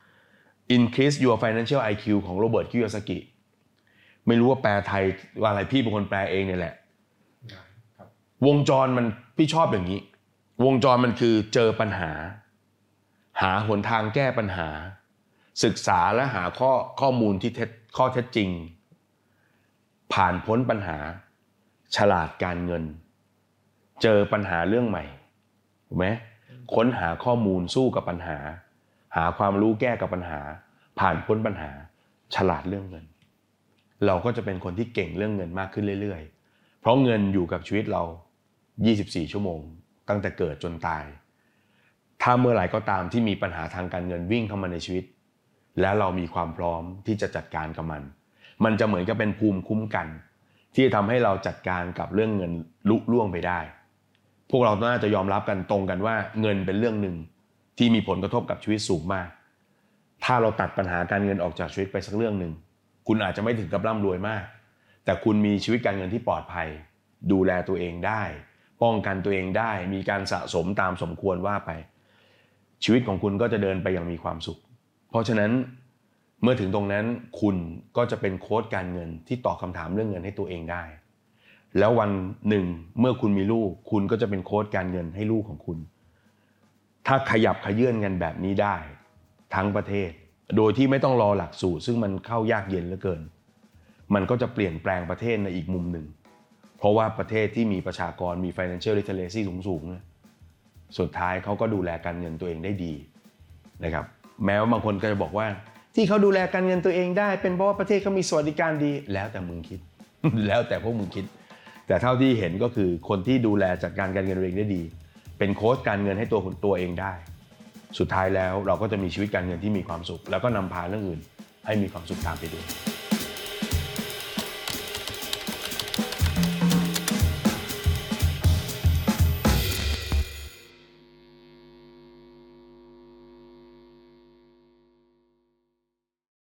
Increase Your Financial ไอ คิว ของโรเบิร์ต คิโยซากิไม่รู้ว่าแปลไทยว่าอะไรพี่เป็นคนแปลเองเนี่ยแหละวงจรมันพี่ชอบอย่างนี้วงจรมันคือเจอปัญหาหาหนทางแก้ปัญหาศึกษาและหาข้อข้อมูลที่เท็จข้อเท็จจริงผ่านพ้นปัญหาฉลาดการเงินเจอปัญหาเรื่องใหม่ถูกไหมค้นหาข้อมูลสู้กับปัญหาหาความรู้แก้กับปัญหาผ่านพ้นปัญหาฉลาดเรื่องเงินเราก็จะเป็นคนที่เก่งเรื่องเงินมากขึ้นเรื่อยๆเพราะเงินอยู่กับชีวิตเรายี่สิบสี่ชั่วโมงตั้งแต่เกิดจนตายถ้าเมื่อไหร่ก็ตามที่มีปัญหาทางการเงินวิ่งเข้ามาในชีวิตและเรามีความพร้อมที่จะจัดการกับมันมันจะเหมือนกับเป็นภูมิคุ้มกันที่ทำให้เราจัดการกับเรื่องเงินลุล่วงไปได้พวกเราน่าจะยอมรับกันตรงกันว่าเงินเป็นเรื่องหนึ่งที่มีผลกระทบกับชีวิตสูงมากถ้าเราตัดปัญหาการเงินออกจากชีวิตไปสักเรื่องหนึ่งคุณอาจจะไม่ถึงกับร่ำรวยมากแต่คุณมีชีวิตการเงินที่ปลอดภัยดูแลตัวเองได้ป้องกันตัวเองได้มีการสะสมตามสมควรว่าไปชีวิตของคุณก็จะเดินไปอย่างมีความสุขเพราะฉะนั้นเมื่อถึงตรงนั้นคุณก็จะเป็นโค้ชการเงินที่ตอบคำถามเรื่องเงินให้ตัวเองได้แล้ววันหนึ่งเมื่อคุณมีลูกคุณก็จะเป็นโค้ชการเงินให้ลูกของคุณถ้าขยับขยื่นกันแบบนี้ได้ทั้งประเทศโดยที่ไม่ต้องรอหลักสูตรซึ่งมันเข้ายากเย็นเหลือเกินมันก็จะเปลี่ยนแปลงประเทศในอีกมุมหนึ่งเพราะว่าประเทศที่มีประชากรมี financial literacy สูงๆสุดท้ายเขาก็ดูแลการเงินตัวเองได้ดีนะครับแม้ว่าบางคนก็จะบอกว่าที่เขาดูแลการเงินตัวเองได้เป็นเพราะว่าประเทศเขามีสวัสดิการดีแล้วแต่มึงคิด แล้วแต่พวกมึงคิดแต่เท่าที่เห็นก็คือคนที่ดูแลจัดการการเงินตัวเองได้ดีเป็นโค้ชการเงินให้ตัวคนตัวเองได้สุดท้ายแล้วเราก็จะมีชีวิตการเงินที่มีความสุขแล้วก็นำพาเรื่องอื่นให้มีความสุขตามไปด้วย